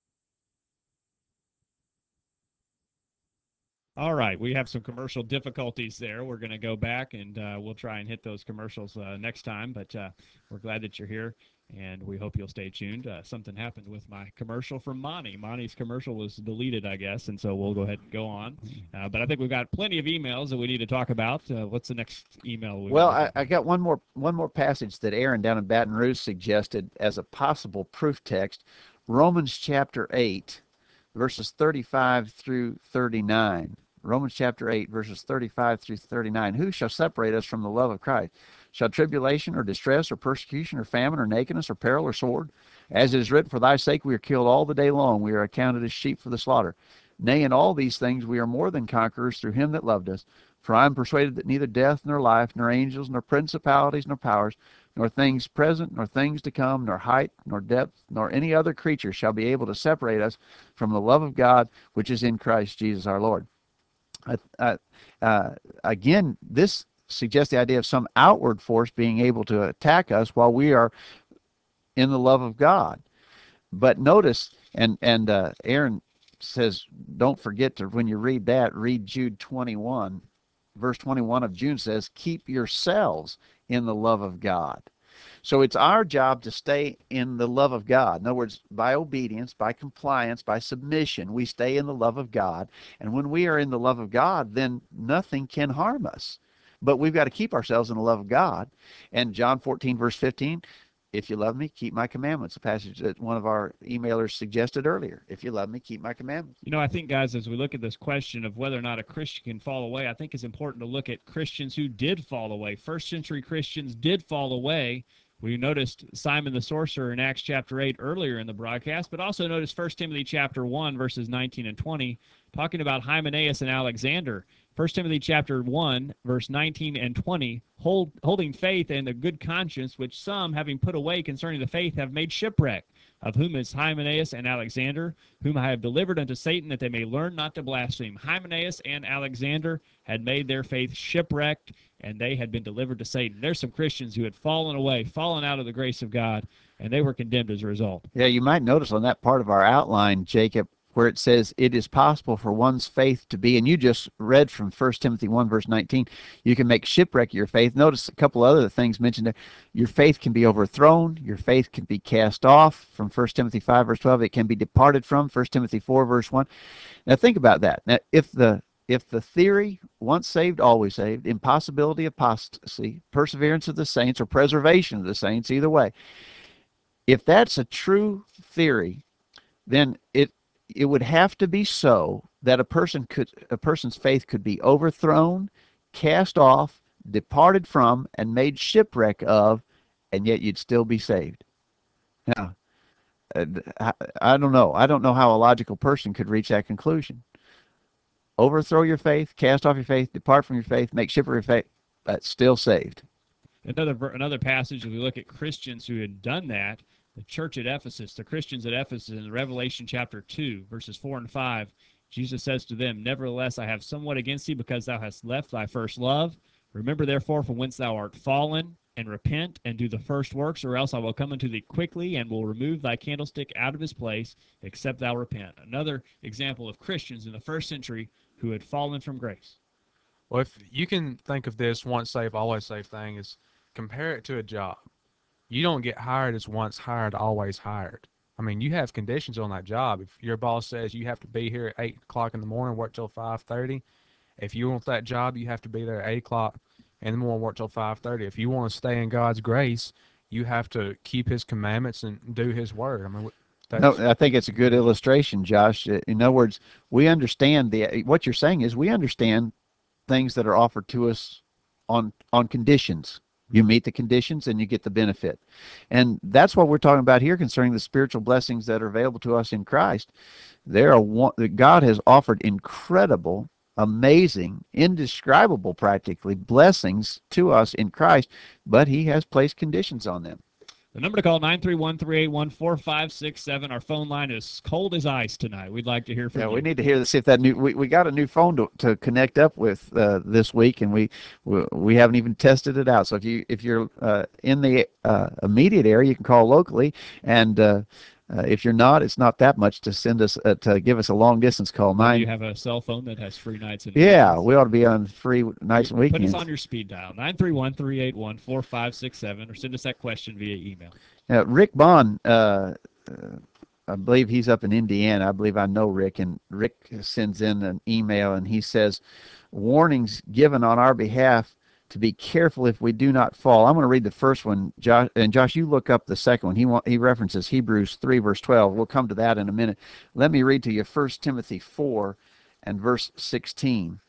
All right, we have some commercial difficulties there. We're going to go back and we'll try and hit those commercials next time, but we're glad that you're here, and we hope you'll stay tuned. Something happened with my commercial from Monty. Monty's commercial was deleted, I guess, and so we'll go ahead and go on. But I think we've got plenty of emails that we need to talk about. What's the next email? Well, I got one more passage that Aaron down in Baton Rouge suggested as a possible proof text. Romans chapter 8, verses 35 through 39. Romans chapter 8, verses 35 through 39. Who shall separate us from the love of Christ? Shall tribulation or distress or persecution or famine or nakedness or peril or sword? As it is written, for thy sake we are killed all the day long. We are accounted as sheep for the slaughter. Nay, in all these things we are more than conquerors through him that loved us. For I am persuaded that neither death nor life, nor angels, nor principalities, nor powers, nor things present, nor things to come, nor height, nor depth, nor any other creature shall be able to separate us from the love of God which is in Christ Jesus our Lord. Again, this suggests the idea of some outward force being able to attack us while we are in the love of God. But notice, and Aaron says, don't forget to, when you read that, read Jude 21. Verse 21 of Jude says, keep yourselves in the love of God. So it's our job to stay in the love of God. In other words, by obedience, by compliance, by submission, we stay in the love of God. And when we are in the love of God, then nothing can harm us. But we've got to keep ourselves in the love of God. And John 14, verse 15, if you love me, keep my commandments. A passage that one of our emailers suggested earlier. If you love me, keep my commandments. You know, I think, guys, as we look at this question of whether or not a Christian can fall away, I think it's important to look at Christians who did fall away. First century Christians did fall away. We noticed Simon the sorcerer in Acts chapter 8 earlier in the broadcast, but also noticed 1 Timothy chapter 1, verses 19 and 20, talking about Hymenaeus and Alexander. 1 Timothy chapter 1, verse 19 and 20, holding faith and a good conscience, which some, having put away concerning the faith, have made shipwreck, of whom is Hymenaeus and Alexander, whom I have delivered unto Satan, that they may learn not to blaspheme. Hymenaeus and Alexander had made their faith shipwrecked, and they had been delivered to Satan. There's some Christians who had fallen away, fallen out of the grace of God, and they were condemned as a result. Yeah, you might notice on that part of our outline, Jacob, where it says it is possible for one's faith to be, and you just read from 1 Timothy 1, verse 19, you can make shipwreck of your faith. Notice a couple other things mentioned there. Your faith can be overthrown. Your faith can be cast off from 1 Timothy 5, verse 12. It can be departed from 1 Timothy 4, verse 1. Now think about that. Now, if the theory, once saved, always saved, impossibility, apostasy, perseverance of the saints, or preservation of the saints, either way, if that's a true theory, then it would have to be so that a person's faith could be overthrown, cast off, departed from, and made shipwreck of, and yet you'd still be saved. Now, I don't know. I don't know how a logical person could reach that conclusion. Overthrow your faith, cast off your faith, depart from your faith, make shipwreck of your faith, but still saved. Another passage, if we look at Christians who had done that, the church at Ephesus, the Christians at Ephesus, in Revelation chapter 2, verses 4 and 5, Jesus says to them, nevertheless, I have somewhat against thee, because thou hast left thy first love. Remember, therefore, from whence thou art fallen, and repent, and do the first works, or else I will come unto thee quickly, and will remove thy candlestick out of his place, except thou repent. Another example of Christians in the first century who had fallen from grace. Well, if you can think of this once saved, always saved thing, is compare it to a job. You don't get hired as once hired, always hired. I mean, you have conditions on that job. If your boss says you have to be here at 8 o'clock in the morning, work till 5:30, if you want that job, you have to be there at 8 o'clock in the morning, work till 5:30. If you want to stay in God's grace, you have to keep his commandments and do his word. I mean, No, I think it's a good illustration, Josh. In other words, we understand what you're saying is we understand things that are offered to us on conditions. You meet the conditions and you get the benefit. And that's what we're talking about here concerning the spiritual blessings that are available to us in Christ. God has offered incredible, amazing, indescribable practically blessings to us in Christ, but he has placed conditions on them. The number to call, 931-381-4567. Our phone line is cold as ice tonight. We'd like to hear from you. We need to hear this. If that we got a new phone to connect up with this week, and we haven't even tested it out. So if you're in the immediate area, you can call locally, and if you're not, it's not that much to send us to give us a long distance call. You have a cell phone that has free nights and yeah, weekends. we ought to be on free nights and weekends. Put us on your speed dial, 931-381-4567, or send us that question via email. Rick Bond, I believe he's up in Indiana. I believe I know Rick, and Rick sends in an email, and he says, warnings given on our behalf to be careful if we do not fall. I'm going to read the first one, Josh, and Josh, you look up the second one. He references Hebrews 3, verse 12. We'll come to that in a minute. Let me read to you 1 Timothy 4 and verse 16.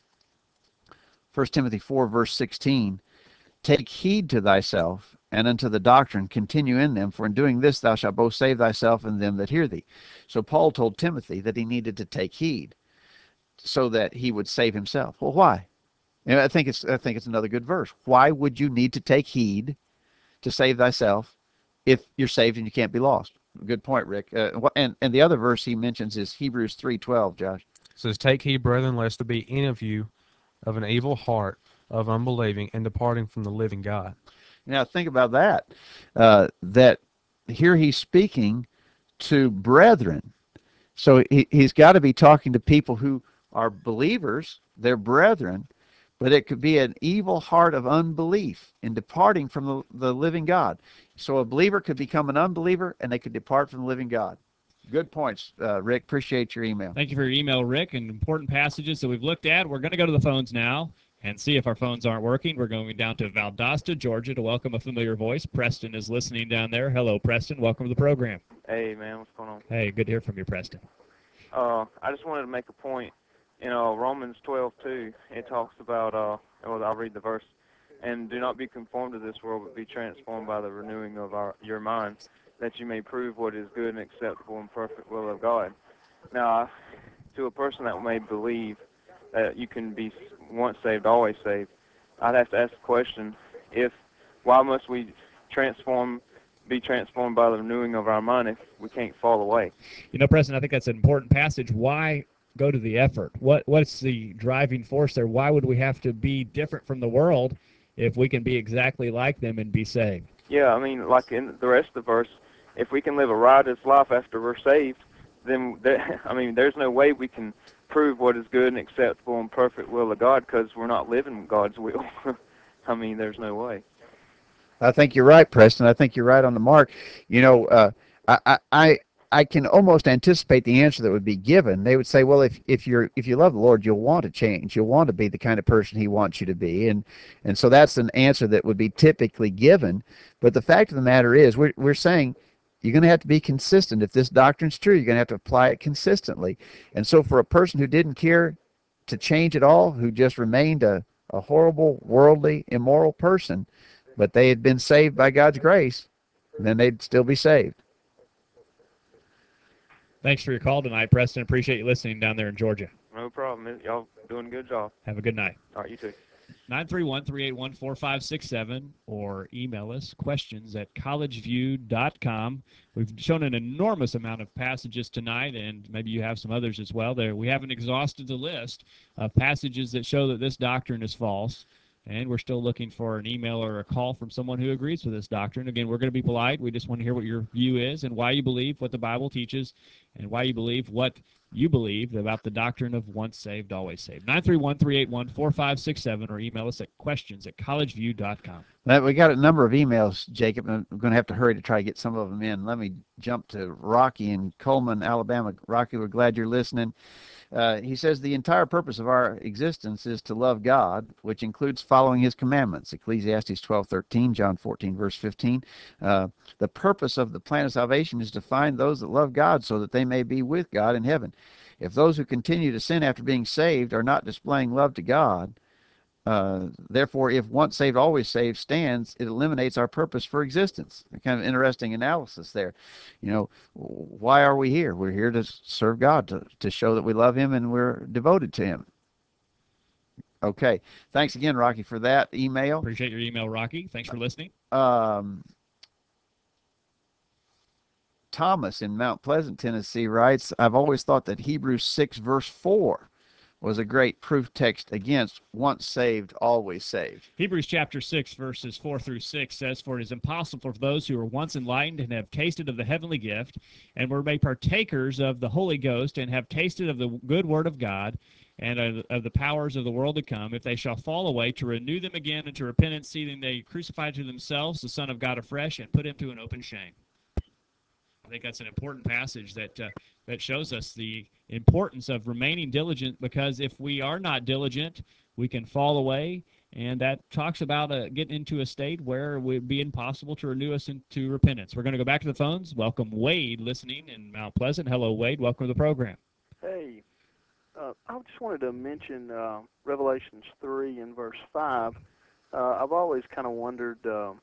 1 Timothy 4, verse 16. Take heed to thyself and unto the doctrine, continue in them, for in doing this thou shalt both save thyself and them that hear thee. So Paul told Timothy that he needed to take heed so that he would save himself. Well, why? And I think it's another good verse. Why would you need to take heed to save thyself if you're saved and you can't be lost? Good point, Rick. And the other verse he mentions is Hebrews 3:12, Josh. It says, take heed, brethren, lest there be any of you of an evil heart, of unbelieving and departing from the living God. Now think about that. That here he's speaking to brethren. So he's got to be talking to people who are believers, they're brethren, but it could be an evil heart of unbelief in departing from the living God. So a believer could become an unbeliever, and they could depart from the living God. Good points, Rick. Appreciate your email. Thank you for your email, Rick, and important passages that we've looked at. We're going to go to the phones now and see if our phones aren't working. We're going down to Valdosta, Georgia, to welcome a familiar voice. Preston is listening down there. Hello, Preston. Welcome to the program. Hey, man. What's going on? Hey, good to hear from you, Preston. I just wanted to make a point. In Romans 12:2, it talks about, I'll read the verse, and do not be conformed to this world, but be transformed by the renewing of your mind, that you may prove what is good and acceptable and perfect will of God. Now, to a person that may believe that you can be once saved, always saved, I'd have to ask the question, why must we be transformed by the renewing of our mind if we can't fall away? You know, Preston, I think that's an important passage. Why go to the effort? What's the driving force there? Why would we have to be different from the world if we can be exactly like them and be saved? Yeah, I mean, like in the rest of the verse, if we can live a riotous life after we're saved, then there's no way we can prove what is good and acceptable and perfect will of God, because we're not living God's will. I mean, there's no way. I think you're right, Preston. I think you're right on the mark. You know, I can almost anticipate the answer that would be given. They would say, well, if you love the Lord, you'll want to change. You'll want to be the kind of person he wants you to be. And so that's an answer that would be typically given. But the fact of the matter is, we're saying you're going to have to be consistent. If this doctrine's true, you're going to have to apply it consistently. And so for a person who didn't care to change at all, who just remained a horrible, worldly, immoral person, but they had been saved by God's grace, then they'd still be saved. Thanks for your call tonight, Preston. Appreciate you listening down there in Georgia. No problem. Y'all doing a good job. Have a good night. All right, you too. 931-381-4567, or email us questions@collegeview.com. We've shown an enormous amount of passages tonight, and maybe you have some others as well. We haven't exhausted the list of passages that show that this doctrine is false. And we're still looking for an email or a call from someone who agrees with this doctrine. Again, we're going to be polite. We just want to hear what your view is and why you believe what the Bible teaches and why you believe what you believe about the doctrine of once saved, always saved. 931-381-4567, or email us at questions@collegeview.com. We got a number of emails, Jacob. I'm going to have to hurry to try to get some of them in. Let me jump to Rocky in Coleman, Alabama. Rocky, we're glad you're listening. He says the entire purpose of our existence is to love God, which includes following his commandments. Ecclesiastes 12:13, John 14, verse 15. The purpose of the plan of salvation is to find those that love God so that they may be with God in heaven. If those who continue to sin after being saved are not displaying love to God, Therefore, if once saved, always saved stands, it eliminates our purpose for existence. A kind of interesting analysis there. You know, why are we here? We're here to serve God, to show that we love Him and we're devoted to Him. Okay. Thanks again, Rocky, for that email. Appreciate your email, Rocky. Thanks for listening. Thomas in Mount Pleasant, Tennessee writes, I've always thought that Hebrews 6, verse 4 was a great proof text against once saved, always saved. Hebrews chapter 6, verses 4 through 6 says, For it is impossible for those who were once enlightened and have tasted of the heavenly gift, and were made partakers of the Holy Ghost, and have tasted of the good word of God, and of the powers of the world to come, if they shall fall away, to renew them again into repentance, seeing they crucify to themselves the Son of God afresh, and put him to an open shame. I think that's an important passage that shows us the importance of remaining diligent, because if we are not diligent, we can fall away, and that talks about getting into a state where it would be impossible to renew us into repentance. We're going to go back to the phones. Welcome Wade, listening in Mount Pleasant. Hello, Wade. Welcome to the program. Hey, I just wanted to mention Revelations 3 and verse 5. I've always kind of wondered, the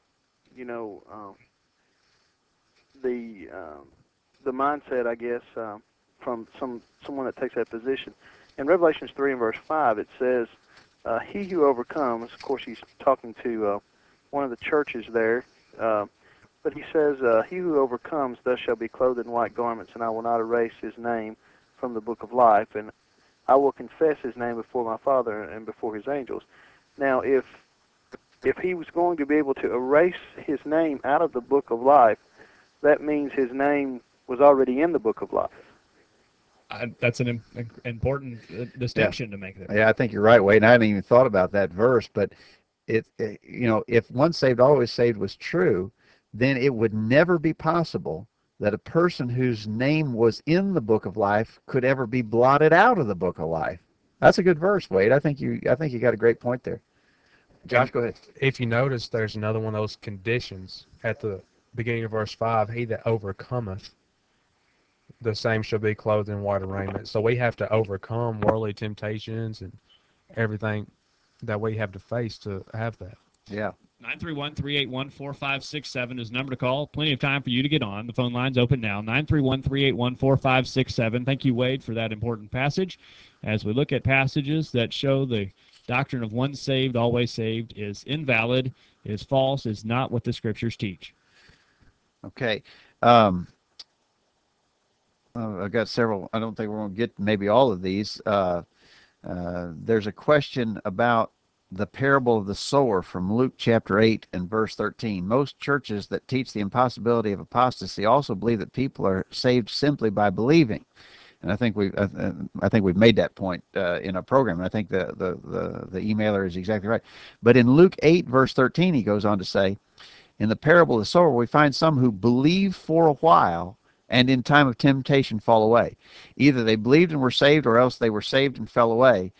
mindset, I guess, from someone that takes that position. In Revelations 3 and verse 5, it says, he who overcomes, of course he's talking to one of the churches there, but he says, he who overcomes thus shall be clothed in white garments, and I will not erase his name from the book of life, and I will confess his name before my Father and before his angels. Now, if he was going to be able to erase his name out of the book of life, that means his name was already in the book of life. That's an important distinction to make there. Yeah, I think you're right, Wade. And I hadn't even thought about that verse, but if once saved, always saved was true, then it would never be possible that a person whose name was in the book of life could ever be blotted out of the book of life. That's a good verse, Wade. I think you got a great point there. Josh, go ahead. If you notice, there's another one of those conditions at the beginning of verse 5, he that overcometh, the same shall be clothed in white raiment. So we have to overcome worldly temptations and everything that we have to face to have that. Yeah. 931-381-4567 is the number to call. Plenty of time for you to get on. The phone line's open now. 931-381-4567. Thank you, Wade, for that important passage. As we look at passages that show the doctrine of once saved, always saved is invalid, is false, is not what the Scriptures teach. Okay. I've got several. I don't think we're going to get maybe all of these. There's a question about the parable of the sower from Luke chapter 8 and verse 13. Most churches that teach the impossibility of apostasy also believe that people are saved simply by believing. And I think we've made that point in our program. And I think the emailer is exactly right. But in Luke 8 verse 13, he goes on to say, in the parable of the sower, we find some who believe for a while and in time of temptation fall away. Either they believed and were saved, or else they were saved and fell away.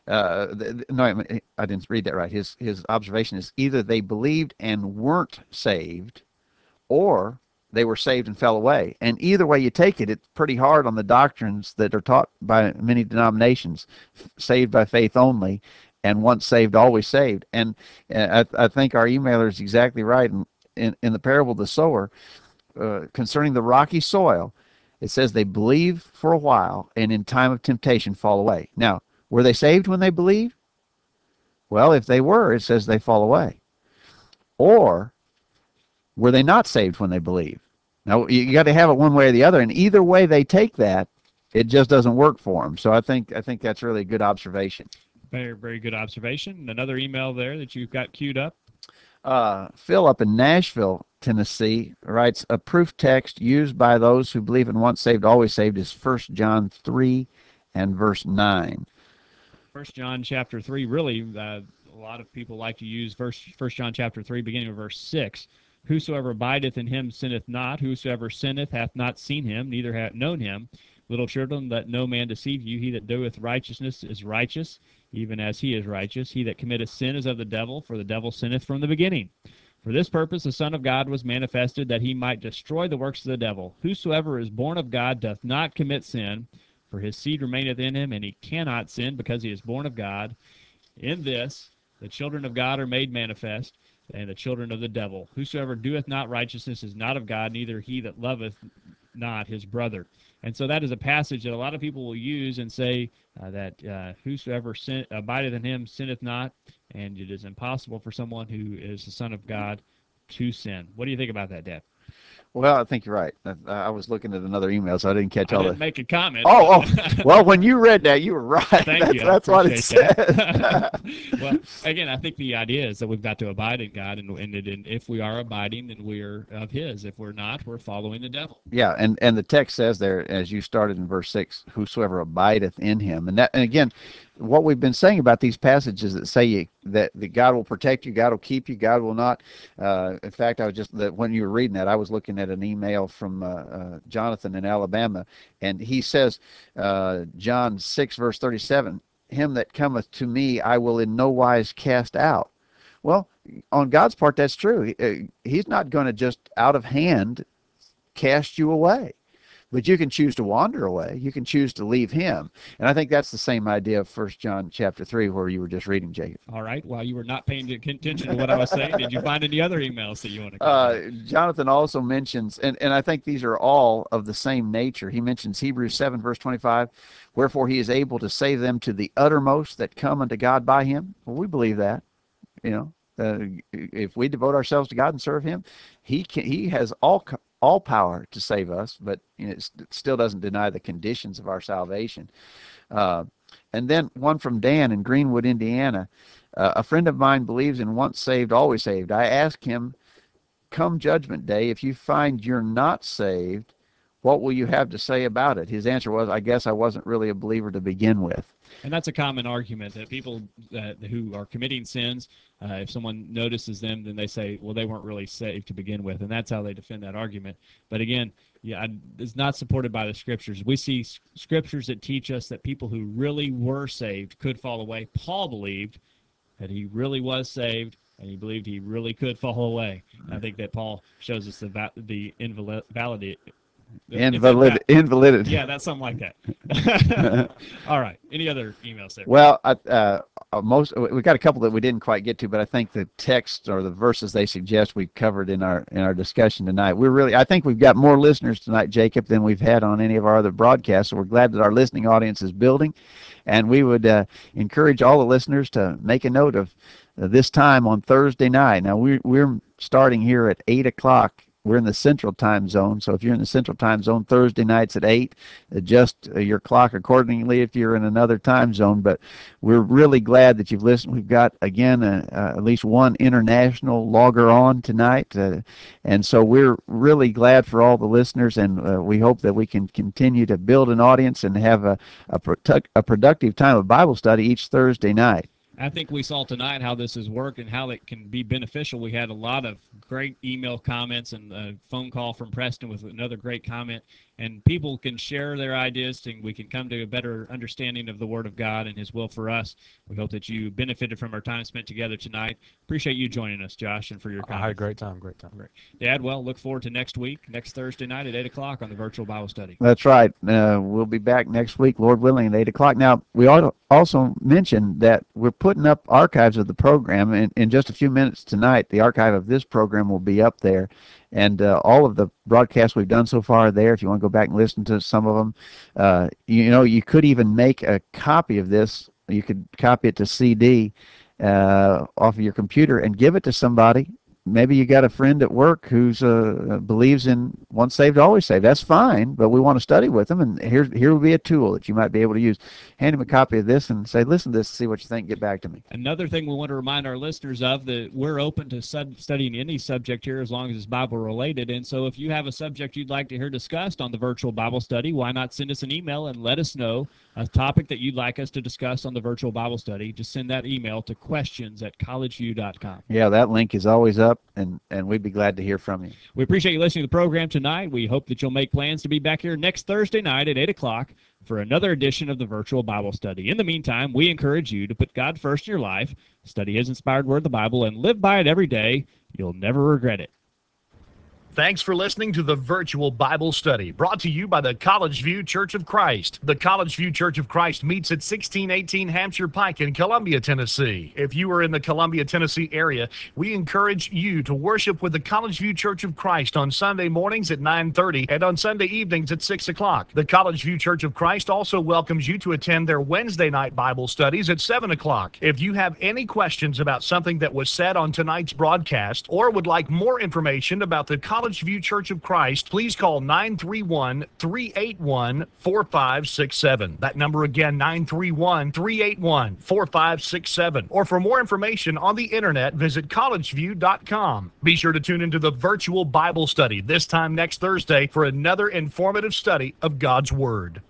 No, I didn't read that right. His observation is either they believed and weren't saved, or they were saved and fell away. And either way you take it, it's pretty hard on the doctrines that are taught by many denominations, saved by faith only, and once saved, always saved. And I think our emailer is exactly right. In the parable of the sower, concerning the rocky soil, it says they believe for a while and in time of temptation fall away. Now, were they saved when they believed? Well, if they were, it says they fall away. Or were they not saved when they believe? Now, you got to have it one way or the other, and either way they take that, it just doesn't work for them. So I think that's really a good observation. Very, very good observation. Another email there that you've got queued up. Phil up in Nashville, Tennessee, writes, a proof text used by those who believe in once saved, always saved is 1 John 3 and verse 9. 1 John chapter 3, really, a lot of people like to use 1 John chapter 3, beginning of verse 6. Whosoever abideth in him sinneth not. Whosoever sinneth hath not seen him, neither hath known him. Little children, let no man deceive you. He that doeth righteousness is righteous, even as he is righteous. He that committeth sin is of the devil, for the devil sinneth from the beginning. For this purpose the Son of God was manifested, that he might destroy the works of the devil. Whosoever is born of God doth not commit sin, for his seed remaineth in him, and he cannot sin, because he is born of God. In this The children of God are made manifest, and the children of the devil. Whosoever doeth not righteousness is not of God, neither he that loveth not his brother. And so that is a passage that a lot of people will use and say that whosoever abideth in him sinneth not, and it is impossible for someone who is the Son of God to sin. What do you think about that, Dad? Well, I think you're right. I was looking at another email, so I didn't catch I all didn't the. make a comment. Oh, well, when you read that, you were right. Thank you. That's what it appreciate says. that. Well, again, I think the idea is that we've got to abide in God, and if we are abiding, then we're of His. If we're not, we're following the devil. Yeah, and the text says there, as you started in verse 6, whosoever abideth in him. And again, what we've been saying about these passages that say that God will protect you, God will keep you, God will not. In fact, when you were reading that, I was looking at an email from Jonathan in Alabama, and he says, John 6, verse 37, him that cometh to me I will in no wise cast out. Well, on God's part, that's true. He's not going to just out of hand cast you away, but you can choose to wander away. You can choose to leave him. And I think that's the same idea of 1 John chapter 3, where you were just reading, Jacob. All right. While you were not paying attention to what I was saying, did you find any other emails that you want to comment? Jonathan also mentions, and I think these are all of the same nature. He mentions Hebrews 7, verse 25, wherefore he is able to save them to the uttermost that come unto God by him. Well, we believe that, if we devote ourselves to God and serve him, he has all power to save us, but it still doesn't deny the conditions of our salvation. And then one from Dan in Greenwood, Indiana. A friend of mine believes in once saved, always saved. I asked him, come Judgment Day, if you find you're not saved, what will you have to say about it? His answer was, I guess I wasn't really a believer to begin with. And that's a common argument that people who are committing sins, if someone notices them, then they say, well, they weren't really saved to begin with. And that's how they defend that argument. But again, it's not supported by the scriptures. We see scriptures that teach us that people who really were saved could fall away. Paul believed that he really was saved, and he believed he really could fall away. And I think that Paul shows us the invalidity. Invalidity. Yeah, that's something like that. All right. Any other emails there? Well, we got a couple that we didn't quite get to, but I think the text or the verses they suggest we've covered in our discussion tonight. I think we've got more listeners tonight, Jacob, than we've had on any of our other broadcasts. So we're glad that our listening audience is building, and we would encourage all the listeners to make a note of this time on Thursday night. Now we're starting here at 8:00. We're in the Central Time Zone, so if you're in the Central Time Zone, Thursday nights at 8, adjust your clock accordingly if you're in another time zone. But we're really glad that you've listened. We've got, again, at least one international logger on tonight, and so we're really glad for all the listeners, and we hope that we can continue to build an audience and have a productive time of Bible study each Thursday night. I think we saw tonight how this has worked and how it can be beneficial. We had a lot of great email comments and a phone call from Preston with another great comment. And people can share their ideas, and we can come to a better understanding of the Word of God and His will for us. We hope that you benefited from our time spent together tonight. Appreciate you joining us, Josh, and for your comments. I had a great time. Great. Dad, well, look forward to next week, next Thursday night at 8 o'clock on the Virtual Bible Study. That's right. We'll be back next week, Lord willing, at 8 o'clock. Now, we ought to also mention that we're putting up archives of the program. In just a few minutes tonight, the archive of this program will be up there. And all of the broadcasts we've done so far are there. If you want to go back and listen to some of them, you could even make a copy of this. You could copy it to CD off of your computer and give it to somebody. Maybe you got a friend at work who's believes in once saved, always saved. That's fine, but we want to study with them, and here will be a tool that you might be able to use. Hand him a copy of this and say, listen to this, see what you think, get back to me. Another thing we want to remind our listeners of, that we're open to studying any subject here as long as it's Bible related. And so if you have a subject you'd like to hear discussed on the Virtual Bible Study, why not send us an email and let us know a topic that you'd like us to discuss on the Virtual Bible Study. Just send that email to questions@collegeview.com. Yeah, that link is always up, and we'd be glad to hear from you. We appreciate you listening to the program tonight. We hope that you'll make plans to be back here next Thursday night at 8 o'clock for another edition of the Virtual Bible Study. In the meantime, we encourage you to put God first in your life, study His inspired word, the Bible, and live by it every day. You'll never regret it. Thanks for listening to the Virtual Bible Study, brought to you by the College View Church of Christ. The College View Church of Christ meets at 1618 Hampshire Pike in Columbia, Tennessee. If you are in the Columbia, Tennessee area, we encourage you to worship with the College View Church of Christ on Sunday mornings at 9:30 and on Sunday evenings at 6 o'clock. The College View Church of Christ also welcomes you to attend their Wednesday night Bible studies at 7 o'clock. If you have any questions about something that was said on tonight's broadcast or would like more information about the College View Church of Christ, please call 931-381-4567. That number again, 931-381-4567. Or for more information on the internet, visit collegeview.com. Be sure to tune into the Virtual Bible Study this time next Thursday for another informative study of God's Word.